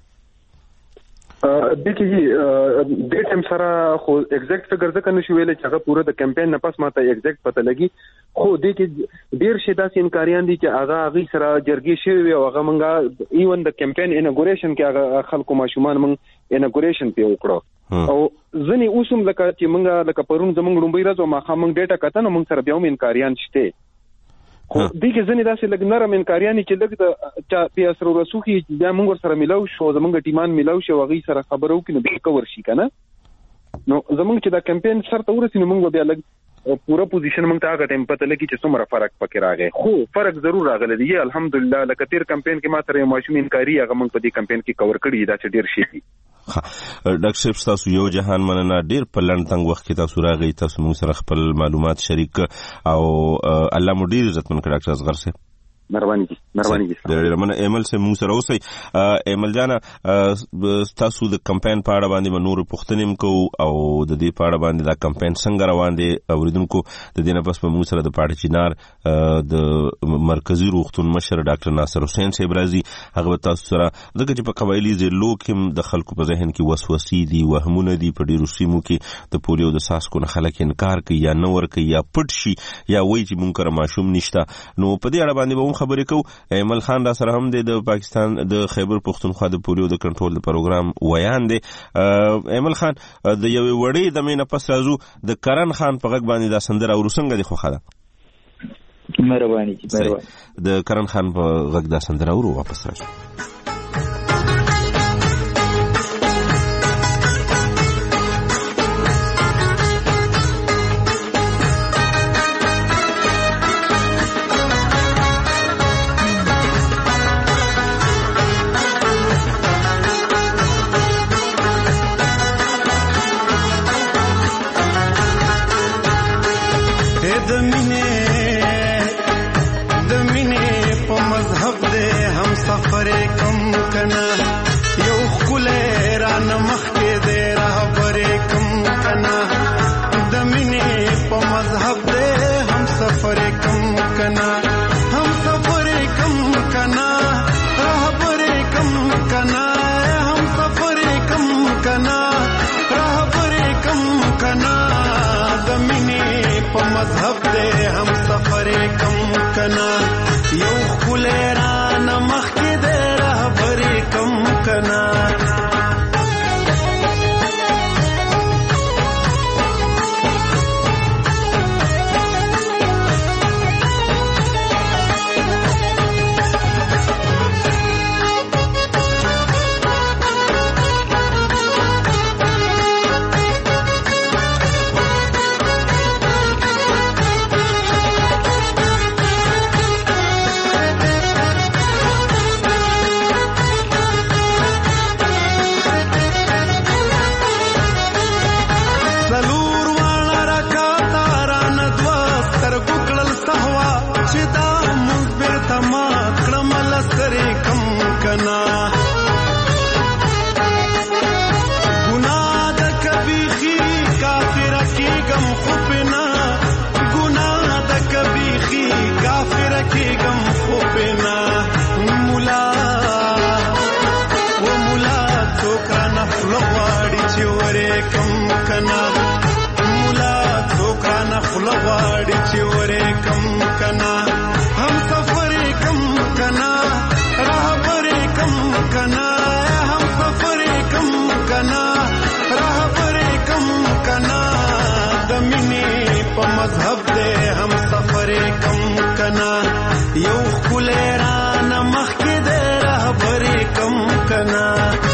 دغه د ټیم سره خو ایگزیکټ فګر ځکه نشو ویل چې هغه پوره د کمپاین نه پس ماته ایگزیکټ پته لګي خو د کې ډیر شي داسې انکاریان دي چې هغه هغه سره جرګې شوی او هغه مونږه ایون د کمپاین انګوریشن کې هغه خلکو ماشومان مونږ انګوریشن په وکړو او ځنی اوسم لکه چې مونږه لکه پرون زمونږ لومبي راځو ما خامنګ ډیټا کته نو مونږ سره بیا هم انکاریان شته خو دغه ځنی داسې لګ نرم انکاریان چې لګ د چا پیاسرو رسوخي بیا موږ سره ملاو شو زمونږ ټیمان ملاو شو هغه سره خبرو کې نو به کور شي کنه نو زمونږ چې دا کمپاین سره ورسې نو موږ بیا لګ پورا پوزیشن موږ ته هغه ټیم پته لګي چې څومره فرق پکې راغی خو فرق ضرور راغلی دی الحمدلله لکه تیر کمپاین کې ما سره ماشوم انکاری هغه موږ په دې کمپاین کې کور کړی دا چې ډیر شي ډاکټر صاحب تاسو یو جهان مننه ډیر په لنډ تنګ وخت کې تاسو راغی تاسو موږ سره خپل معلومات شریک او الله مو ډیر عزت من کړ ډاکټر اصغر صاحب مهرباني دي مهرباني دي ډېر مننه ایمل سه موږ سره اوسئ ایمل جانا تاسو د کمپاین په اړه باندې نور پوښتنې کوو او د دې په اړه باندې دا کمپاین څنګه روان دی اوریدونکو د دې نه پس په موږ سره د پاړې چینار د مرکزی روغتون مشر ډاکټر ناصر حسین صاحب راځي هغه تاسو سره دغه چې په قبایلی ضلعو کې د خلکو په ذهن کې وسوسې دي وهمونه دي په ډیرو سیمو کې د پولیو د ساسکو نه خلک انکار کوي یا نه ورکوي یا پټ شي یا وایي چې مونږ کره ماشوم نشته نو په دې اړه باندې خبرې کو ایمل خان را سره هم د پاکستان د خیبر پختونخوا د پولیو د کنټرول د پروګرام ویان دی ایمل خان د یو وړې د مینه پس راځو د کرن خان په غږ باندې دا سندره ورسنګ دی خو خاله مهرباني مهرباني د کرن خان په غږ دا سندره ورو واپس راځو सफर कम مذهب دے ہم سفر کم کنا یو خلیران مخی دے رہبر کم کنا مذہب دے ہم سفر کم کنا یو خلیران مخی دے رہبر کم کنا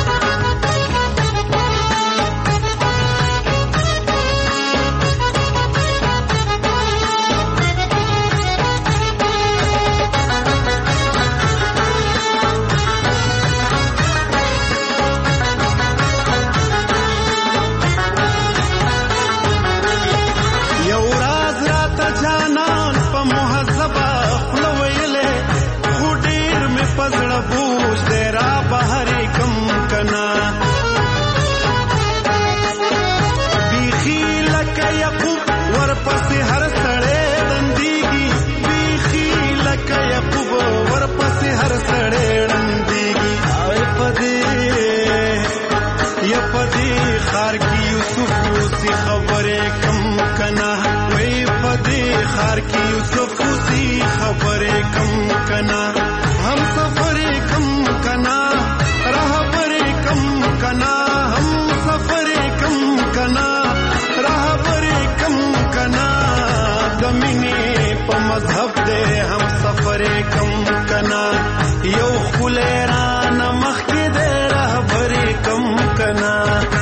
خار کی یوسف سی خبر کم کنا ہم سفر کم کنا راہ پر کم کنا ہم سفر کم کنا راہ پر کم کنا دمینے پا مذہب دے ہم سفر کم کنا یو خلیران مخی دے راہ پر کم کنا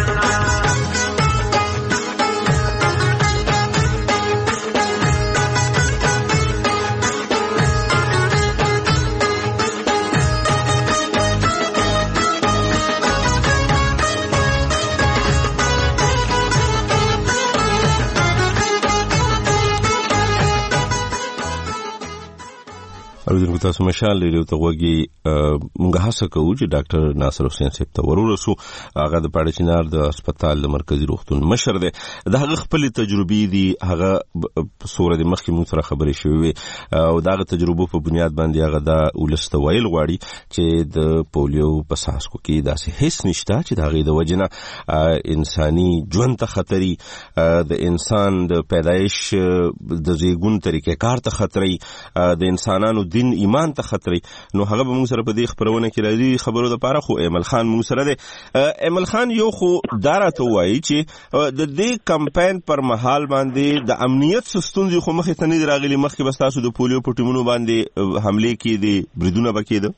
اوریدونکو تاسو مشال ریډیو ته وګورئ موږ هڅه کوو چې ډاکټر ناصر حسین صاحب ته ورورسو هغه د پاړچینار د هسپتال د مرکزی روغتون مشر دی د هغه خپل تجربې دي هغه سوره د مخکې موږ سره خبرې شوې او دغه تجربو په بنیاد باندې هغه د ولست ویل غواړي چې د پولیو په ساسکو کې داسې هیڅ نشته چې دغه د وجنه انساني ژوند ته خطري د انسان د پیدایش د زیږون طریقې کار ته خطري د انسانانو دین ایمان ته خطري نو هغه به موږ سره په دې خبرونه کې راځي خبرو د پاره خو ایمل خان موږ سره دی ایمل خان یو خو دارته وایي چې د دې کمپاین پر مهال باندې د امنیت ستونزې خو مخې ته نه راغلي مخکې بس تاسو د پولیو په ټیمونو باندې حمله کې دي بریدونه بکیده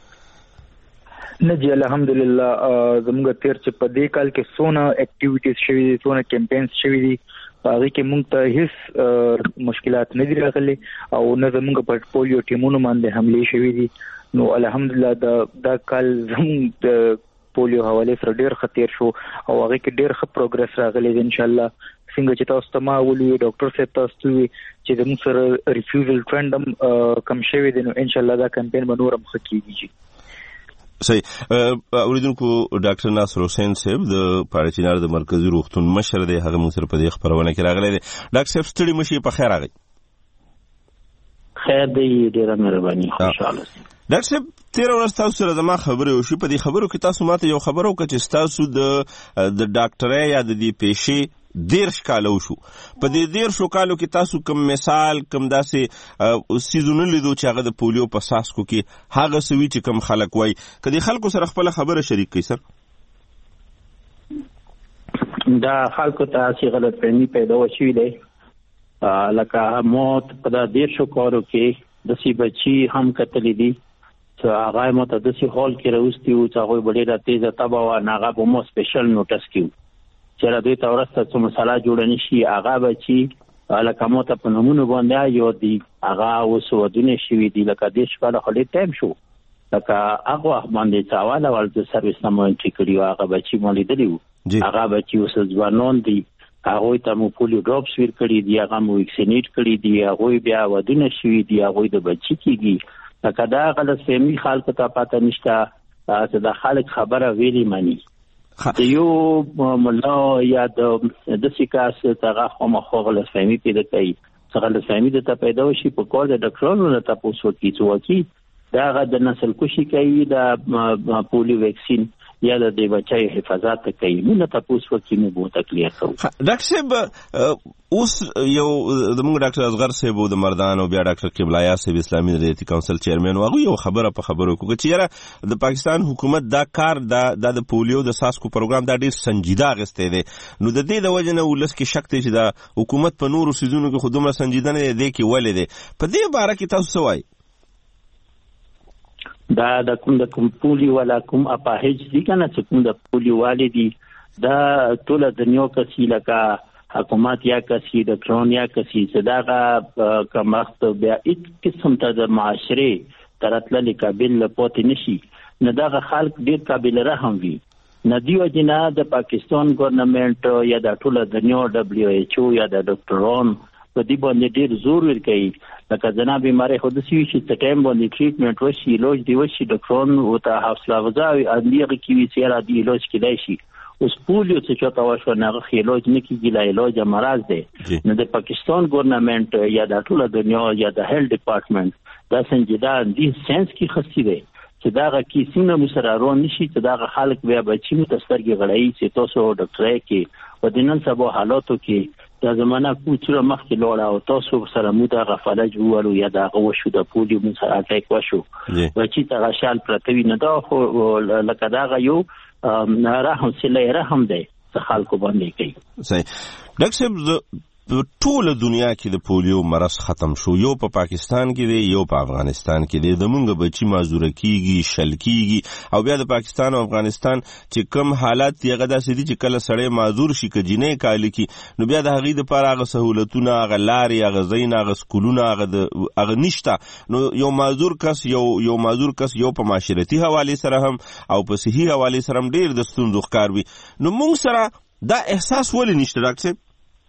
نه جی الحمدلله زموږ تیر چې په دې کال کې سونه اکټیویټیز شوي دي سونه کمپاینز شوي دي هغه کې موږ ته هیڅ مشکلات نه دي راغلي او نه زموږ په پولیو ټیمونو باندې حمله شوي دي نو الحمدلله دا دا کال زموږ د پولیو حواله سره ډیر خطر شو او هغه کې ډیر ښه پروګرس راغلی دی ان شاء الله څنګه چې تاسو ته ما ولي ډاکټر صاحب تاسو چې زموږ سره ریفیوزل ټرندم کم شوی دی نو ان شاء الله دا کمپاین به نور مخ کیږي صحیح اوریدونکو ډاکټر ناصر حسین صاحب د پاړچینار د مرکزی روغتون مشر دی هغه موږ سره په دې خبرونه کې راغلی دی ډاکټر صاحب ستړي مشي په خیر راغی خیر دی ډیره مهرباني خوشاله ډاکټر صاحب تیر ورځ تاسو سره زما خبرې وشي په دې خبرو کې تاسو ماته یو خبرو کې چې تاسو د د ډاکټرۍ یا د دې پېښې دیرش کالو شو. په دې دیرشو کالو کې تاسو کوم مثال کوم داسې سیزونه لیدو چې هغه د پولیو په ساسکو کې هغه سوي چې کوم خلک وای کدي خلکو سره خپل خبره شریک کړي؟ سر دا خلکو ته چې غلط فهمي پیدا وشوي دی، لکه موت په دا دیرشو کالو کې داسې بچي هم کتلی دي چې هغه مو ته داسې هال کې راوستي وو چې هغوی به ډېره تیزه تبه وه، نو هغه به مو سپیشل نوټس کړي چې را دوی ته وروسته څه مسله جوړه نه شي. هغه بچي لکه مو ته په نومونو باندې یاد دي، هغه اوس ودونه شوي دي، لکه دېرش کاله خو ډېر ټایم شو. لکه هغه وخت باندې چې اول اول د سروس نه مو انټري کړي وو، هغه بچي مو لیدلي وو، هغه بچي اوس ځوانان دي، هغوی ته مو پولیو ډراپس ور کړي دي، هغه مو ویکسینیټ کړي دي، هغوی بیا ودونه شوي دي، هغوی د بچي کېږي. لکه دا غلط فهمي خلکو ته پته نشته چې دا خلک خبره ویلي مني. د یو ملا یا د داسې کس ته هغه خامخا غلط فهمي پیدا کوي، څه غلط فهمي درته پیدا وشي په کار د ډاکټرانو نه تپوس وکړي چې واقعي دا هغه د نسل کشي کوي، د پولیو ویکسین یا د دې بچای حفاظت کوي، موږ تاسو وکړو موږ به تکلیف کوو. ډاکټر صاحب اوس یو د موږ ډاکټر اصغر صاحب د مردان او بیا ډاکټر قبلایا صاحب اسلامي ریاضي کونسل چیرمن واغو یو خبره په خبرو کوي چې یاره د پاکستان حکومت دا کار د د پولیو د ساسکو پروګرام دا ډیر سنجیده غسته دي، نو د دې د وجنه ولس کې شک دی چې دا حکومت په نورو سيزونو کې خودمره سنجیده نه دی کې ولې دی. په دې باره کې تاسو څه وایي؟ دا د کوم د کوم پولیو ولا کوم اپاهج دي کنه چې کوم د پولیو والي دي، دا ټول د نیو کسي لکه حکومت یا کسي د کرون یا کسي صداغه کمخت بیا هیڅ قسم ته د معاشره ترتل قابل پاتې نشي، نه دا خلک ډیر قابل رحم وي، نه دیو جنا د پاکستان ګورنمنت یا د ټول د نیو دبليو ایچ او یا د ډاکټرون په دې باندې ډیر زور ورکوي. لکه جناب بیماری خود سی شي ته ټایم باندې ټریټمنټ وشي، علاج دی وشي، ډاکټرون او ته حوصله افزاوي اندیږي کې وی سیرا دی علاج کېدای شي. اوس پولیو څه چاته وشو نه علاج نه کیږي، لا علاج مرض دی. نو د پاکستان ګورنمنت یا د ټول دنیا یا د هیلث ډپارټمنټ دا سنجیده دي سنس کې خستی دی چې دا کیسونه مسرارون نشي، چې دا خلک بیا بچی مو تسترګي غړای چې تاسو ډاکټرای کې په دینن سبا حالاتو کې دا زمانہ کوڅه مخکې لوړه او تاسو سره مو دا غفلت جوړو یا دا غوښو د پولیو مو سره اټیک وشو بچی ته غشال پرتوی نه دا خو لکه دا یو رحم سله رحم دی څه خلکو باندې کوي. صحیح ډاکټر صاحب، ټول دنیا کې د پولیو مرض ختم شو، یو په پاکستان کې دی یو په افغانستان کې دی، د مونږ بچی معذور کیږي شل کیږي، او بیا د پاکستان او افغانستان چې کم حالات دی هغه داسې دي چې کله سړی معذور شي که جنې کال کی نو بیا د هغې دپاره هغه سهولتونه هغه لارې هغه ځایونه هغه سکولونه هغه هغه نشته، نو یو معذور کس یو یو معذور کس یو په معاشرتي حوالې سره هم او په صحي حوالې سره هم ډېر د ستونزو ښکار وي. نو مونږ سره دا احساس ولې نشته ډاکټر صاحب؟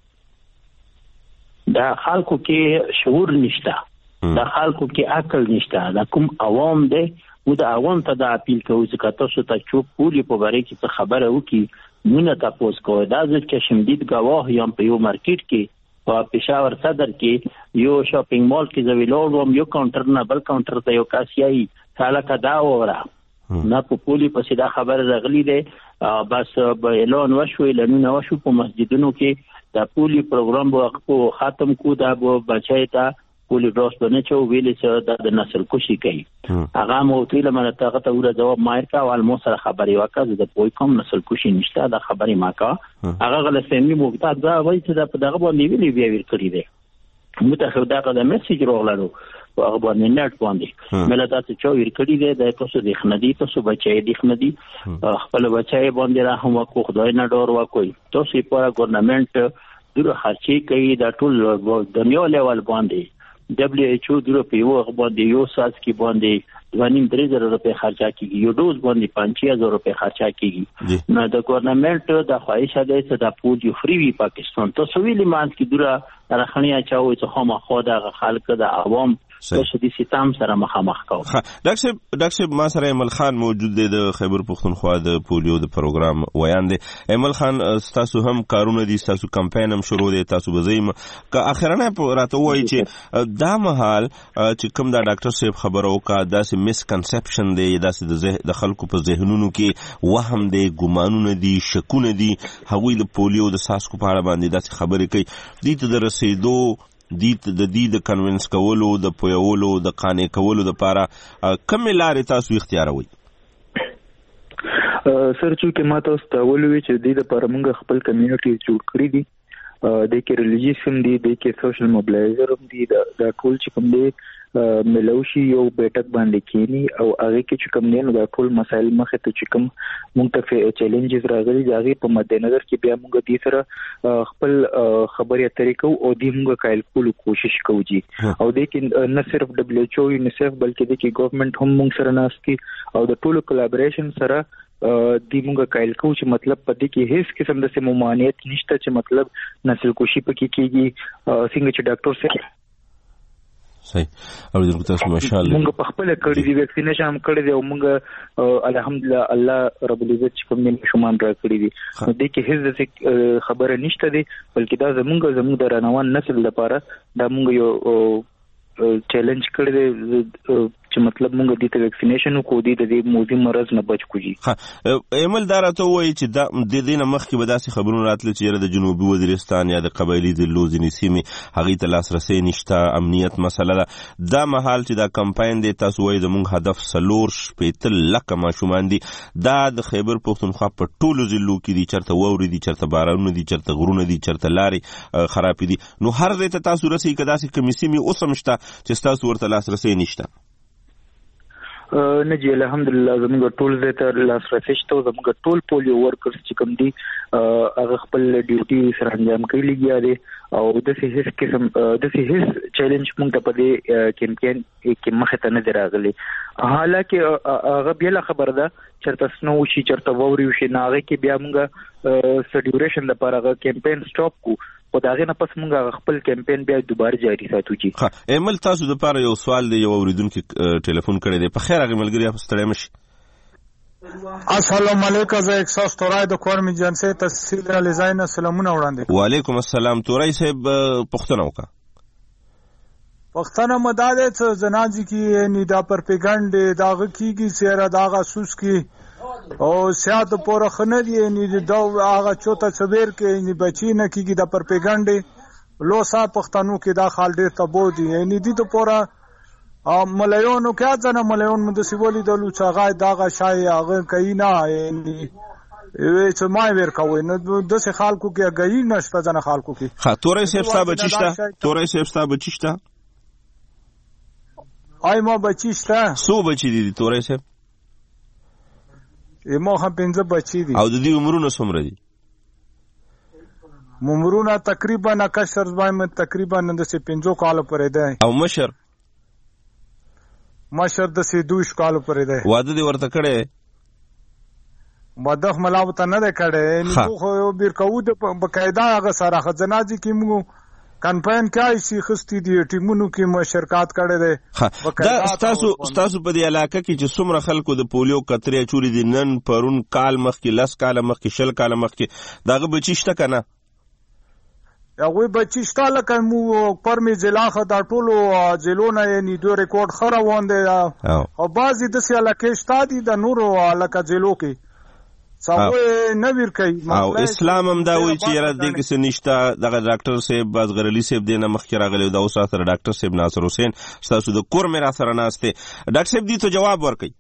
دا خلکو کې شعور نشته، دا خلکو کې عقل نشته، دا کوم عوام دی مو د عوام ته دا اپیل کوي چې تاسو ته چوپ پولی په باره کې څه خبره وکړي مونږ تاسو کوی. دا ځکه شمدید گواه یم په یو مارکیټ کې په پېښور صدر کې یو شاپینګ مال کې زوی لوړم یو کاونټر نه بل کاونټر ته یو کاسیای حالکه دا وره نه په پولی په سیده خبره راغلی دی، بس به اعلان وشو اعلانونه وشو په مسجدونو کې دا پولی پروګرام به ختم کو، دا به بچای ته پولی ډوز بنه چو ویلې چې دا د نسل کشي کوي. هغه مو ویل منه ته ته ور جواب مایر کا او مو سره خبري وکړه د پوی کوم نسل کشي نشته، دا خبري ما کا هغه غل فهمي موږ دا وایي چې دا په دغه باندې ویلې بیا ور کړی دی متخو دا قدم میسج راغلو هغه باندې نت باندې مله تاسو چې ور کړی دی د تاسو د خندي تاسو بچای د خندي خپل بچای باندې را هم کو خدای نه ډور وکوي، تاسو په ګورنمنت دغه خرچي کوي دا ټول دنیا لیول باندې دبليو ایچ او دغه په یو باندې یو ساس کې باندې دوانیم درې زره روپے خرچا کیږي، یو ډوز باندې پنځه هزار روپے خرچا کیږي. نو د ګورنمنت د خواهش ده چې دا پولیو فری وي پاکستان. تاسو ویلي مانس کې دغه راخنیا چاوي چې خامخا د خلک د عوام د شدید ستم سره مخامخ کوو. ډاکټر صاحب ډاکټر صاحب ما سره ایمل خان موجود دی د خیبر پښتونخوا د پولیو د پروګرام ویان دی. ایمل خان تاسو هم کارونه دي تاسو کمپاین هم شروع دی تاسو بزیم که اخرنه راته وایي چې دا مهال چې کوم دا ډاکټر صاحب خبرو کا داسې مسکنسپشن دی داسې د خلکو په ذهنونو کې وهم دی ګمانونه دي شکونه دي هغوی د پولیو د ساسکو په اړه باندې داسې خبرې کوي دې ته د رسېدو دې د دې د کنوینس کولو د پویولو د قانع کولو دپاره کومې لارې تاسو اختیاروئ؟ سر چې ما تاسو ته ویلي چې دې دپاره موږ خپل کمیونټي جوړ کړي دي د کې ریلیجیس هم دي د کې سوشل موبلایزر هم دي دا ټول چې کوم دي ملوشي یو بیٹک باندې کینی او هغه کې چې کوم نه دا ټول مسایل مخه ته چې کوم مونږ ته چیلنجز راغلي دا غي په مد نظر کې بیا مونږ دې سره خپل خبرې طریقو او دې مونږ کایل کولو کوشش کوو جی او دې کې نه صرف دبليو ایچ او یونیسف بلکې دې کې ګورنمنت هم مونږ سره ناشتي او د ټولو کولیبریشن سره دی مونږه کایل کوو چې مطلب پدې کې هیڅ قسم د ممانعت نشته چې مطلب نسل کشي پکې کیږي څنګه چې ډاکټر صاحب صحیح او دغه تاسو ماشاءالله موږ په خپل کړي دی ویکسینیشن هم کړی دی او موږ الحمدلله الله رب العزت چې کوم نه شومان را کړی دي نو دې کې هیڅ خبره نشته دی بلکې دا زموږ زموږ د روان نسل لپاره دا موږ یو چیلنج کړی دی چې مطلب مونږ دې ته ویکسینیشن کو دي د دې موذي مرض نه بچ کوجی. ها ایمل دا راته وایي چې دا د دې نه مخکې به داسې خبرونه راتله چې د جنوبي وزیرستان یا د قبایلي د لوزنې سیمې هغې ته لاسرسی نشته امنیت مسله ده دا مهال چې دا کمپاین دی تاسو وایي زموږ هدف څلور شپېته لکه ماشومان دي دا د خیبر پښتونخوا په ټولو ضلعو کې دي چېرته واورې دي چېرته بارانونه دي چېرته غرونه دي چېرته لارې خرابې دي نو هر ځای ته تاسو رسئ که داسې کمې سیمې اوس هم شته چې ستاسو ورته لاسرسی نشته؟ نه جی الحمدلله زموږ ټول زه ته لاسرسی شته زموږ ټول پولیو ورکرز چې کوم دي هغه خپل ډیوټي سره انجام کوي لګیا دي او داسې هیڅ قسم داسې هیڅ چیلنج موږ ته په دې کیمپین کې مخې ته نه دی راغلی حالانکه هغه بیا خبر ده چېرته سنو وشي چېرته واورې وشي نو هغې کې بیا موږ څه ډیوریشن لپاره هغه کیمپین سټاپ کو او دا غي نه پس موږ خپل کمپاین بیا دوباره جاری ساتو چی. ها ایمل تاسو د پاره یو سوال دی یو اوریدونکو ټلیفون کړی دی په خیر هغه ملګری په ستړی مشي. السلام علیکم زه یک ساس تورای د کورم جنسي تحصیل علی زین سلامونه وړاندې. وعلیکم السلام تورای صاحب پښتنه وکا پښتنه مداده څه جنازي کی نی دا پرپګانډ داغه کیږي سیره داغه سوس کی او سیاده پوره خنه دی نی دا هغه چوته صبر کې نی بچی نه کیږي د پرپګانډ لو سا پښتنو کې دا خال ډیر تبو دی نی دی ته پوره مليونو کې ځنه مليون مد سیولې د لو چاغای داغه شای هغه کینا نی وې چې ما ور کوي نو د څه خلکو کې غي نشته ځنه خلکو کې. ها تورې صاحب صاحب بچیشته تورې صاحب صاحب بچیشته آی ما بچیشته سو بچی دي تورې صاحب ایمو هم پنځه بچی دي او د دې عمرونه څومره دي؟ عمرونه تقریبا کشر باندې تقریبا د سه پنځو کال پرې ده او مشر مشر د سه دوه کال پرې ده. واده دي ورته کړي؟ واده ملاوت نه ده کړي نو خو بیر کوو د بقاعده هغه سره خزناجي کې موږ کمپاین کوي چې خستې دي ټیمونو کې مو شرکت کړي دي. دا تاسو تاسو په دې علاقه کې چې څومره خلکو د پولیو قطرې چوري دي نن پرون کال مخکې لس کال مخکې شل کال مخکې داغه بچیشته کنه هغه بچیشته لکه مو پرمي ځلاخه دا ټولو ځلونه یې دوه ریکارډ خره وانده او بعضی د سیاله کې شتا دي د نورو علاقه ځلو کې څاوي نویر کوي او اسلام هم دا وایي چې را دې کې څه نشته دغه ډاکټر صاحب بازغرلی صاحب دینه مخکې راغلی دا اوس سره ډاکټر صاحب ناصر حسین تاسو د کور مې را سره ناشته ډاکټر صاحب دې ته جواب ورکړي.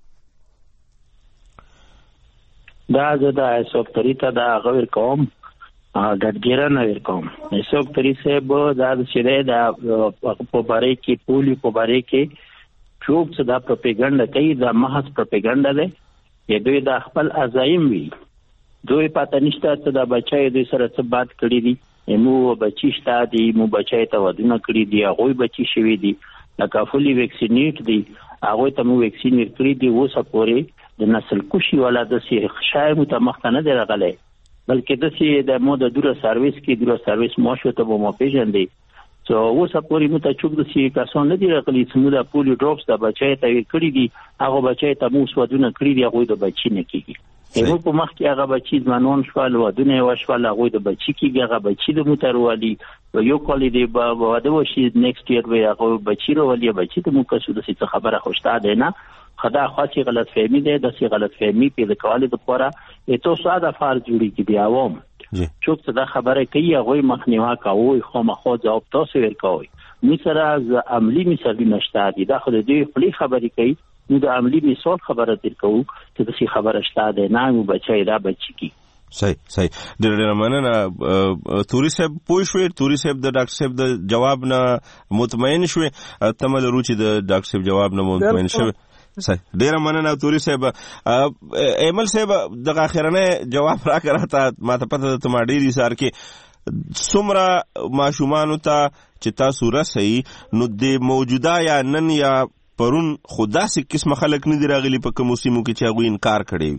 دا زه د ایسوک طریقه دا غویر کوم ګډګیره نه ور کوم. ایسوک طریقه صاحب دا چې دا په باره کې پولی په باره کې چوک څه دا پروپاګاندا کوي دا محض پروپاګاندا ده چې دوی د خپل عزایم وي دوی پته نشته چې دا بچای دوی سره څه بات کړی دي مو بچی شته دي مو بچای ته ودونه کړی دي هغه بچی شوی دي لکه فولي ویکسینیټ دي هغه ته مو ویکسینیټ کړی دي اوسه پورې د نسل کشي ولا د سی خشای متمخته نه دی راغلی بلکې د سی د مو د دوره سرویس کې دوره سرویس مو شو ته مو پیژندې سو اوس پورې مو ته چوک د سی کسان نه دی راغلي چې موږ د پولیو ډراپس د بچای ته کړی دي هغه بچای ته مو سودونه کړی دي هغه د بچی نه کیږي هغه په مخ کې هغه بچی ځوانون شوال ودونه وشوال هغه د بچی کیږي هغه بچی د موټروالي یو کال دی به واده وشي نیکسټ ایئر وي هغه بچی وروالي بچی ته مو کسو د څه خبره خوشته ده نه خدا خاصی غلط فهمی ده د سی غلط فهمی پیدا کول د پوره ایتو ساده فرض جوړی کی دی عوام چوک ته دا خبره کوي هغه مخنیوا کوي خو مخه جواب تاسو ورکوي می سره از عملی مثال نشته دي دا خو دې خپل خبرې کوي نو د عملی مثال خبره درکو چې د سی خبره شته ده نه مو بچی را بچی کی صحیح صحیح د ډېر مننه توري صاحب پوه شوې توري صاحب د ډاکټر صاحب د جواب نه مطمئن شوې تمه لرو چې د ډاکټر صاحب جواب نه مطمئن شوې صحیح ډېر مننه توري صاحب ایمل صاحب د اخرنه جواب راکړه ما ته پته ته ما ډېری سار کې څومره ماشومان ته چې تاسو رسې نو د موجوده یا نن یا پرون خدا سي قسم خلک نه دی راغلي په کوم موسمو کې چې هغه انکار کړي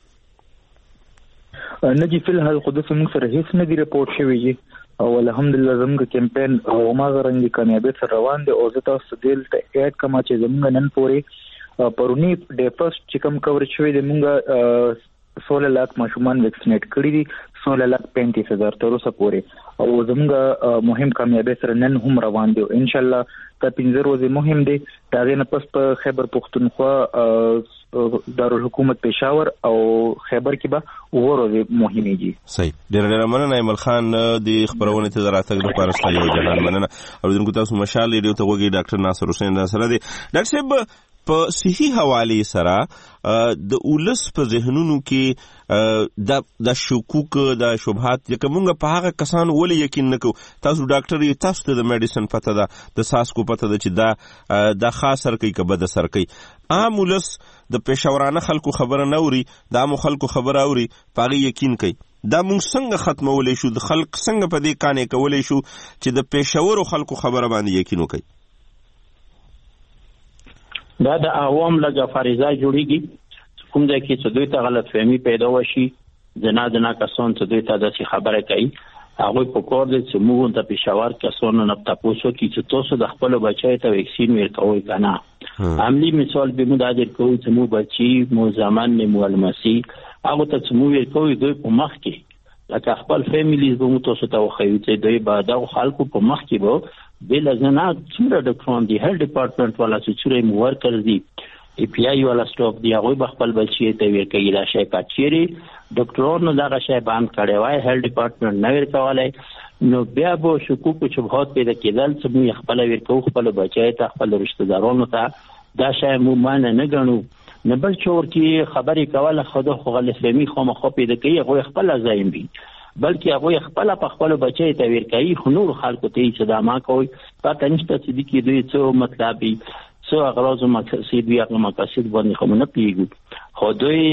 نه جی فلحال خود سمون سره هیڅ نه دی رپورټ شوی او الحمدلله زموږ کمپاین او ما غرنګ کامیابی سره روان دی او زه تاسو دل ته اډ کما چې زموږ نن پورې پرونی د فرست چې کوم کور شوی دی موږ سولہ لاک ماشومان ویکسینیټ کړی دي سولہ لاک پینتیس هزار تر اوسه پورې او زموږ مهم کامیابی سره نن هم روان دی ان شاء الله تا پنځه ورځې مهم دی دا نه پس په خیبر پختونخوا دارالحکومت پېښور او خیبر کې به ورځې مهمه دي صحیح ډېر ډېر مننه ایمل خان د خبرونه ته دراتګ لپاره ستاسو یو جهان مننه او دغه تاسو مشال ریډیو ته وګورئ ډاکټر ناصر حسین سره دی ډاکټر صاحب په صحیح حواله سره د اولس په ذهنونو کې د د شکوک د شبهات چې موږ په هغه کسان ولې یقین نکو تاسو ډاکټر یې تاسو ته د میډیسن پته ده د ساس کو پته ده چې دا د خاص سر کوي کبه د سر کوي عام اولس د پېښورانه خلکو خبره نه اوري د عام خلکو خبره اوري پاغي یقین کوي دا موږ څنګه ختمولې شو د خلک څنګه په دې کانې کولې شو چې د پېښور خلکو خبره باندې یقین وکړي دا د عوام لږه فریضه جوړیږي کوم ځای کې چې دوی ته غلط فهمي پیدا وشي جنا جنا کسان چې دوی ته د خبره کوي هغه په کور دي چې موږ ته پېښور کسان نه تاسو کې چې تاسو د خپل بچی ته ویکسین ورکوي کنه عملی مثال به موږ د کوم چې موږ بچی مو زمان نه معلوماتي هغه ته چې موږ ورکوي دوی په مخ کې لکه خپل فیملیز به موږ تاسو ته وخیو چې دوی به د خلکو په مخ کې به بل ازنه څومره ډاکټران دی هیلث ډپارټمنټ والا چې څومره مو ورکر دي ای پی آی والا سټاف دی هغه خپل بچی ته ورکوي دا شی کچيري ډاکټرانو دا شی باندې کړي وای هیلث ډپارټمنټ نه ورکولای نو بیا به شکوک چې بہت پیدا کېدل چې موږ خپل ورکو خپل بچی ته خپل رشتہ دارانو ته دا شی مو مان نه غنو نه بل چور کې خبرې کوله خدا خو غلط فهمي خو مخ پیدا کوي هغه خپل ځایم وي بلکې هغه خپل په خپل بچی ته ورکوي خو نور خلکو ته چې دا ما کوي پته نشته چې د کې دوی څه مطلب څه اغراض او مقاصد وي هغه مقاصد باندې خو نه پیږي خو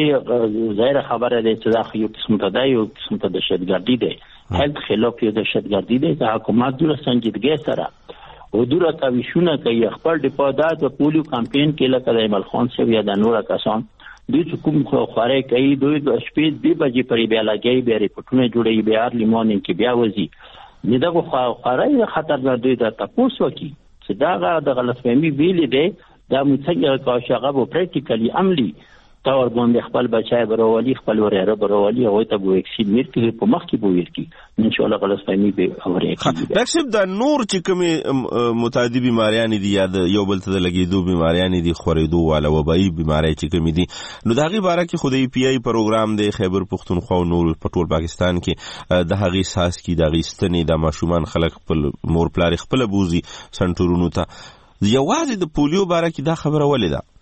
دوی ظاهر خبره ده چې دا یو قسم ته دی یو قسم ته دهشتګردي ده هلته خلاف یو دهشتګردي ده چې حکومت دوره سنجیدګي سره او دوره کوي کوي خپل ډیپادات او پولیو کمپاین کې لکه ایمل خان څخه یا د نور کسان دوی چې کوم خواري کوي دوی د شپې د بجې پرې بیا لګي بیا ریپورتونه جوړي بیا لیمون کې بیا وځي نه دا خواري خطر دوی د تاسو کی چې دا د غلط فهمي ویل دي دا مڅنګه کاوشغه په پریکټیکلی عملی تور باندې خپل بچای برولي خپل وراره برولي او ته به ویکسین ورکړي په مخ کې به ورکړي ان شاء الله غلط فهمي به اوري ډاکټر دا نور چې کوم متعدی بیماریاں دي یا د یو بل ته لګیدو بیماریاں دي خورېدو والا وبایي بیماری چې کوم دي نو دا غي باره کې خدای پی آی پروګرام دی خیبر پختونخوا او نور په ټول پاکستان کې د هغه ساس کې د غیستنې د ماشومان خلک خپل مور پلار خپل بوزي سنټورونو ته یوازې د پولیو باره کې دا خبره ولې ده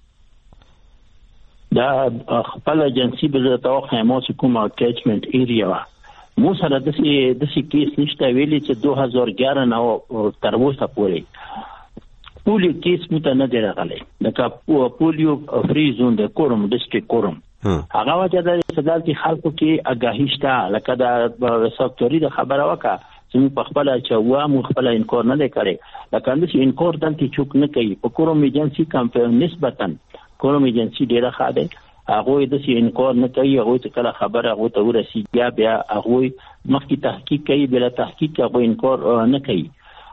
دا خپل ایجنسی به توخه مو کوم اټیچمنت ایریا مو سره د سې د سې کیس نشته ویلي چې دوه هزار اګیاره نو تر اوسه پورې پولیو کیس مت نه دی راغلی لکه پولیو فری زون د کورم ډیسټریکټ کورم هغه وجه د صدال کې خلکو کې اگاهی شته لکه د سکتوري د خبره وکړه چې په خپل چې و مو خپل انکور نه کړي لکه اندې انکور دلته چوک نه کوي په کورم ایجنسی کمپاین نسبتا کوم ایجنسی ډیره خاده هغه د سی انکور نه کوي هغه ته کله خبره هغه ته ورسیږي بیا هغه مخکې تحقیق کوي بل تحقیق هغه انکور نه کوي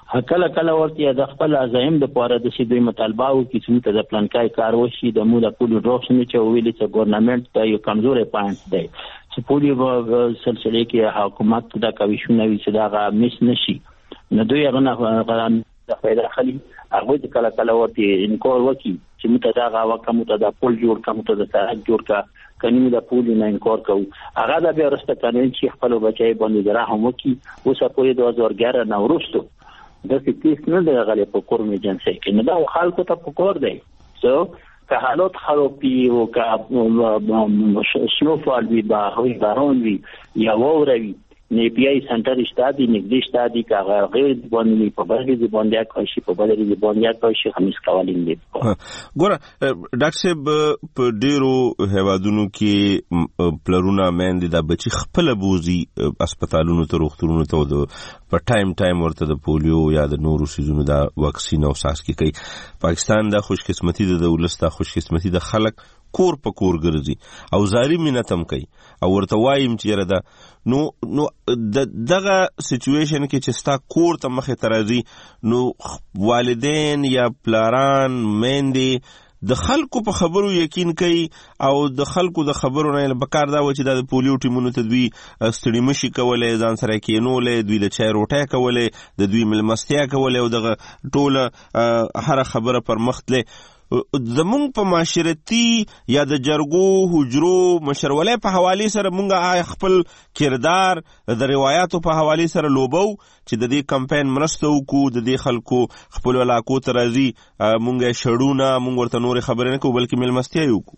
کله کله ورته د خپل عزایم د پاره د سیدوی مطالبه او کې چې د پلانکای کار وشي د مو د پولیو ډروپس نه چې ویلي چې ګورنمنت د یو کمزوري پوینټ دی چې پولیو سلسله کې حکومت د کویشونه وی چې دا مس نشي نه دوی هغه نه د پیدا خلی هغه د کله کله ورته انکور وکي چې مت دا هغه کوم ته د پول جوړ کوم ته د سړک جوړ کا کني د پول نه انکور کو هغه د بیا رسته قانون چې خپل بچای باندې درا هم وکي اوس په دوه هزار اګیاره نه ورستو د سکیس نه د غلې په کور می جنسي کې نه دا خلکو ته په کور دی سو که حالات خرابي او که سنوفال وي با هوی بارون وي یا ووري نه پی آی سنټر شتادي نګدي شتادي کا غیر باندې په بلګي دی باندې کوشي په بلګي دی باندې کوشي خمیس کولین دي ګوره ډاکټر صاحب په ډیرو هوادونو کې پلرونه مېندې د بچي خپل بوزي هسپتالونو ته روغتونونو ته د په ټایم ټایم ورته د پولیو یا د نورو سيزونو د واکسین او ساس کې کوي پاکستان د خوش قسمتي د دولت د خوش قسمتي د خلک کور په کور ګرځي او زاري مينتم کوي او ورته وایم چې را ده نو نو دغه سچويشن کې چې ستا کور ته مخه ترازي نو والدین یا پلاران مېندې د خلکو په خبرو یقین کوي او د خلکو د خبرو نه بکار دا و چې د پولیو ټیمونو ته دوی ستړي مشي کولای ځان سره کېنولې دوی له چای روټه کولای د دوی ملمستیا کولای او دغه ټوله هر خبره پر مختله زمونږ په معاشرتي یا د جرګو حجرو مشرولې په حواله سره مونږه خپل کردار د روایتو په حواله سره لوبو چې د دې کمپاین مرسته وکړو د دې خلکو خپل علاقو ته راځي مونږه شړونه مونږ ورته نور خبرې نه کوو بلکې ملمستیا وکړو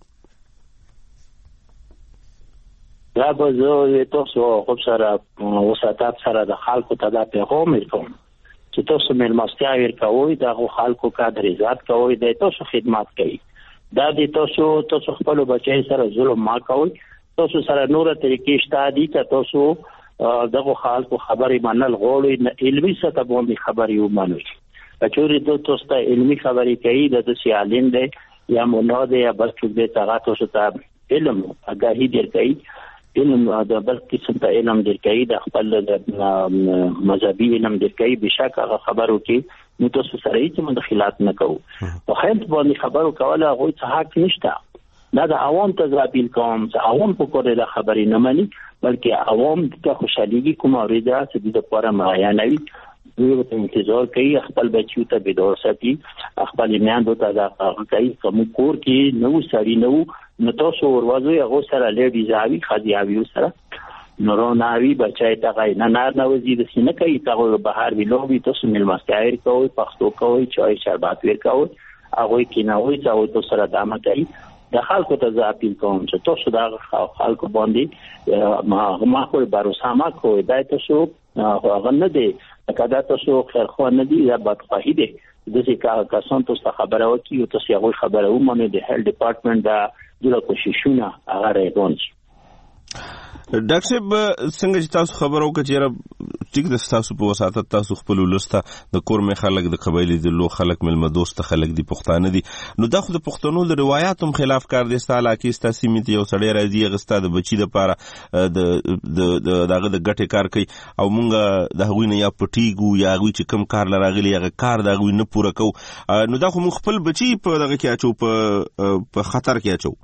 دا به زه تاسو خو سره وساتات سره د خلکو ته دا پیغام ورکوم چې تاسو ملمستیا ورکوئ دا خلکو کادر عزت کوئ د تاسو خدمت کوي دا د تاسو تاسو خپل بچی سره ظلم ما کوي تاسو سره نور طریقې شته دي چې تاسو دغه خلکو خبرې منل غواړي علمي سطح باندې خبرې ومنئ کچوري د تاسو ته علمي خبرې کوي د سیالین دی یا مولا دی یا بل څه دی هغه تاسو ته علم آگاهي درکوي علم د بل قسم ته علم درکوي د خپل مذهبي علم درکوي بشک هغه خبرو کې نو تاسو سره هیڅ مداخلات نه کوو په خپل باندې خبرو کوله هغه څه حق نشته دا د عوام ته ځابیل کوم چې عوام په کومه د خبرې نه مانی بلکې عوام د خوشحاليږي کوم اوريدا چې د لپاره معیانوي دوی ته انتظار کوي خپل بچیو ته بدور ساتي خپل میاندو ته دا کوي کوم کور کې نو سړی نو نو تاسو ورواځي هغه سره لېډي ځاوي خدياوي سره نوروناوي بچای ته غي نه نار نه وزي د سینه کوي تاسو بهر ویلوي تاسو ملمستایر کوي پښتو کوي چای شربات ور کوي هغه کې نه وي چې تاسو سره دامه کوي د خلکو ته ځاپیل کوم چې تاسو دا خلکو باندې ما ما کوئی باروسا ما کوئی دا تاسو هغه نه دی کدا تاسو خیر خو نه دی یا بدخواهی دی د څه کا کسان تاسو خبره وکي او تاسو هغه خبره ومنه د هیلث ډپارټمنټ دا د کوششونه هغه راغونډ ډاکټر صاحب څنګه چې تاسو خبرو کې چې ټیک د تاسو په وساتت تاسو خپل ولسته د کور مې خلک د قبایلی د لو خلک ملما دوست خلک دي پښتانه دي نو دا خو د پښتنو د روایتوم خلاف کار دي ستاله کې ستاسو میته یو سړی راځي غستا د بچی د پاره د دغه د ګټه کار کوي او مونږ د هغوی نه یا پټیګو یا هغوی چې کم کار لراغلی هغه کار د هغوی نه پوره کو نو دا خو مونږ خپل بچی په دغه کې اچو په خطر کې اچو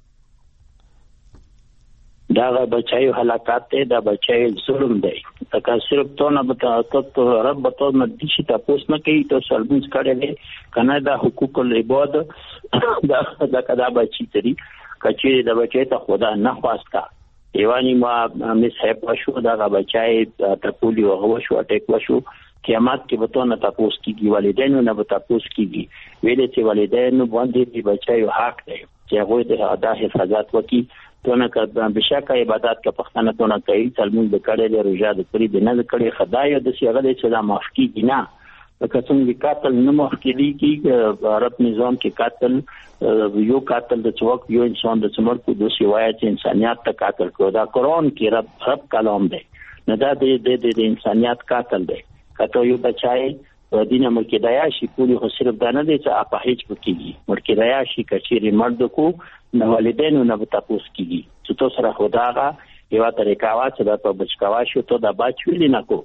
دا بچای هلاکت دی دا بچای ظلم دی دا صرف تو نه بتا تو رب تو نه دي چې تاسو نه کوي ته سلمونز کړي کنه دا حقوق العباد دا دا کدا بچی تری کچې دا بچای ته خدا نه خواستا ایوانی ما مس هپ شو دا بچای ته پولیو هو شو اٹیک وشو قیامت کې به تو نه تاسو کیږي والدین نه به تاسو کیږي ویلې چې والدین باندې دی بچای حق دی چې هغه د ادا حفاظت وکي تونه که بشکه عبادت کا پښتنه تونه کوي سلمون د کړه له روزه د پری د نه کړي خدای د سیغه د چې د معافي نه لکه څنګه قاتل نه معافي دي کې عرب نظام کې قاتل یو قاتل د څوک یو انسان د څمر کو د سیوایت انسانيت ته قاتل کو دا قرآن کې رب رب کلام دی نه دا د د انسانيت قاتل دی کته یو بچای دینه مرکدایا شي پولی خو صرف دا نه دی چې اپا هیڅ پکېږي مرکدایا شي کچېری مرد کو نه والدین نه به تاسو کیږي چې تاسو سره خداغه یو طریقه وا چې دا په بچکاوا شو ته دا بچ ویل نه کو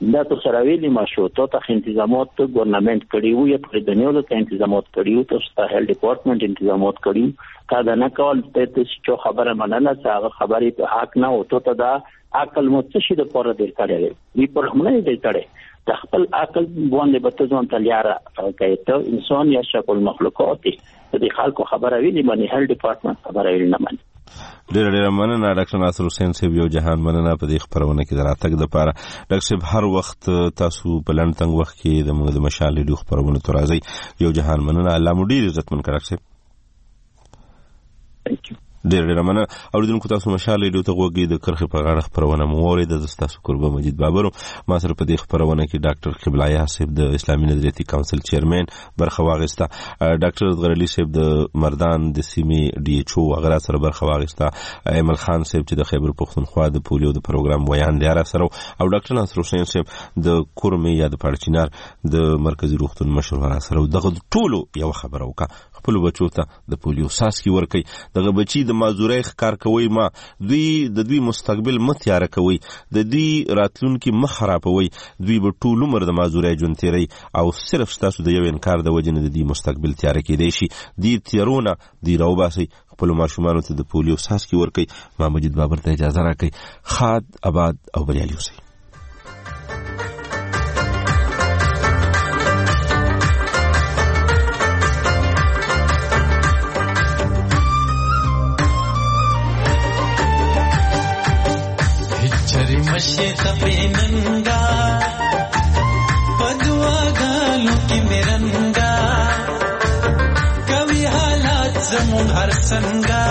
دا تو سره ویلي ما شو ته ته انتظامات ته ګورنمنت کړي وو یا پر دنیو ته انتظامات کړي وو ته ته هیلث ډپارټمنټ انتظامات کړي تا دا نه کول ته چې خبره مننه چې هغه خبرې په حق نه او ته دا عقل مو څه شي د پوره دی کړي وی پر موږ نه دی کړي د خپل عقل باندې به ته ځان تلیاره کوي ته انسان یا شکل مخلوقات دي د خلکو خبره ویلي باندې هیلث ډپارټمنټ خبره ویلي نه مانی ډېر ډېر مننه ډاکټر ناصر حسین صاحب یو جهان مننه په دې خبرونه کې دراتګ د پاره ډاکټر صاحب هر وخت تاسو په لند تنګ وخت کې د موږ د مشال ریډیو خبرونه تر راځي یو جهان مننه الله مو ډېر عزت من کړک صاحب ثانک یو ډېر ډېر مننه اوریدونکو تاسو مشال ریډیو ته وګورئ د کرخه په غاړه خبرونه مو اورید د تاسو قربه مجید بابر ما سره په دې خبرونه کې ډاکټر قبلایه صاحب د اسلامي نظریاتي کونسل چیرمن برخه واغسته ډاکټر غرلی صاحب د مردان د سیمې ډي ایچ او هغه سره برخه واغسته ایمل خان صاحب چې د خیبر پختونخوا د پولیو د پروګرام ویان دی را سره او ډاکټر ناصر حسین صاحب د کورمې یا د پړچینار د مرکزی روغتون مشر را سره دغه ټولو یو خبره وکړه خپل بچو ته د پولیو ساسکی ورکي دغه بچي د مازورۍ ښکار کوي ما دوی د دوی مستقبل متیاره کوي د دوی راتلونکي مخ خرابوي دوی به ټول عمر د مازورۍ جون تیری او صرف تاسو د یو انکار د وجنه د دې مستقبل تیاره کېدی شي دی تیرونه دی راوباسي خپل ماشومانو ته د پولیو ساسکی ورکي ما مجید بابر ته اجازه راکړي خاد آباد او بریالي اوسئ मशे तपेनंगा पदवा गालों की मिरंगा कवि हालात जमुन हर संगा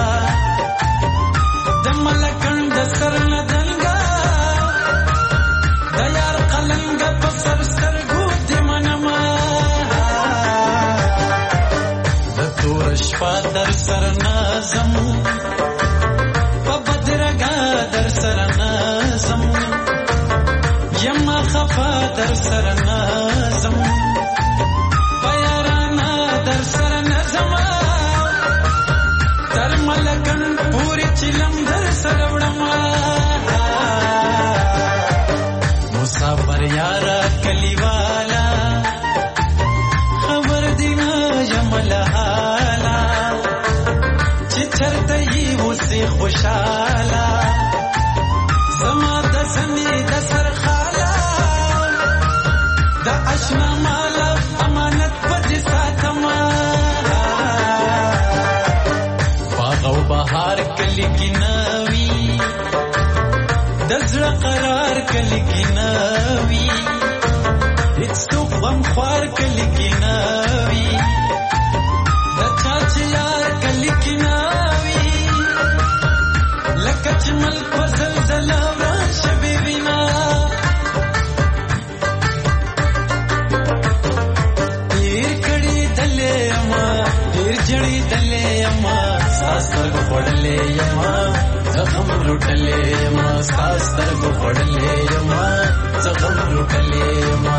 दमलकंड सर न दंगा दयार कलंग पसर सर गुद मनमा दतोरश पादर सर नाजम पबदरगा दर सर नाजम यमा खफा दर सर नाजम बयाराना दर सर नजम दर मलकन पूरी चिलम दर सरवड़मा मुसाफर यारा कलीवाला खबर दिना यमल हाला चिचर दई उसे खुशाला समा दसनी दसर खाला दा अशना माला अमानत पद साथमा बागो बहार कली की नवी दजरा करार कली की नवी इत्सु गम ख्वार कली की नवी दचाच यार कली की नवी लकच मल फजल जलावा शबे बिना तीर कड़ी दले अमा तीर जड़ी दले अमा सास्तर को पड़ले अमा जखम लुटले अमा सास्तर को पड़ले अमा जखम लुटले अमा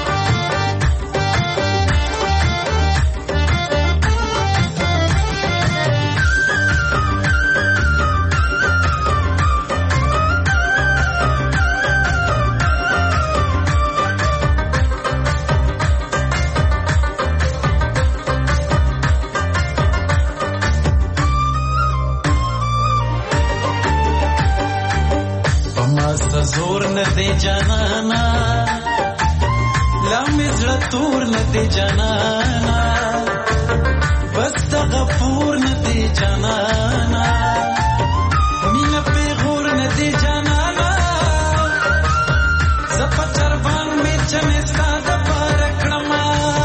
जोर न दे जनाना लामिज़ तूर न दे जनाना बस गफूर न दे जनाना मीना पे गौर न दे जनाना ज़फ़र बांग में चने सादा पारकड़मा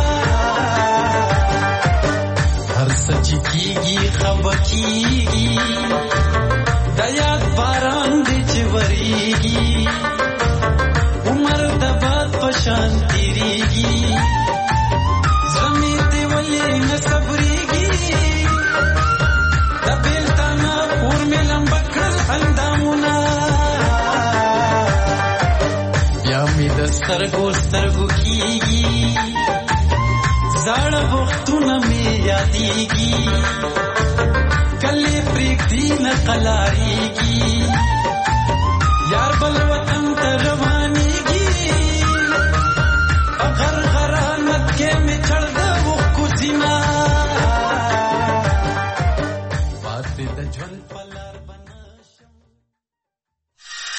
हर सच कीगी खबर कीगी दयात बारान दे चिवरीगी उमर दबात पशान तेरीगी ज़मीते वले न सबरीगी दबिल ताना पूर में लंबकल अंदामुना यामी दस्तर गो सरगो कीगी ज़ाड़ा वक्तुना में यादीगी कले प्रीति न कलारीगी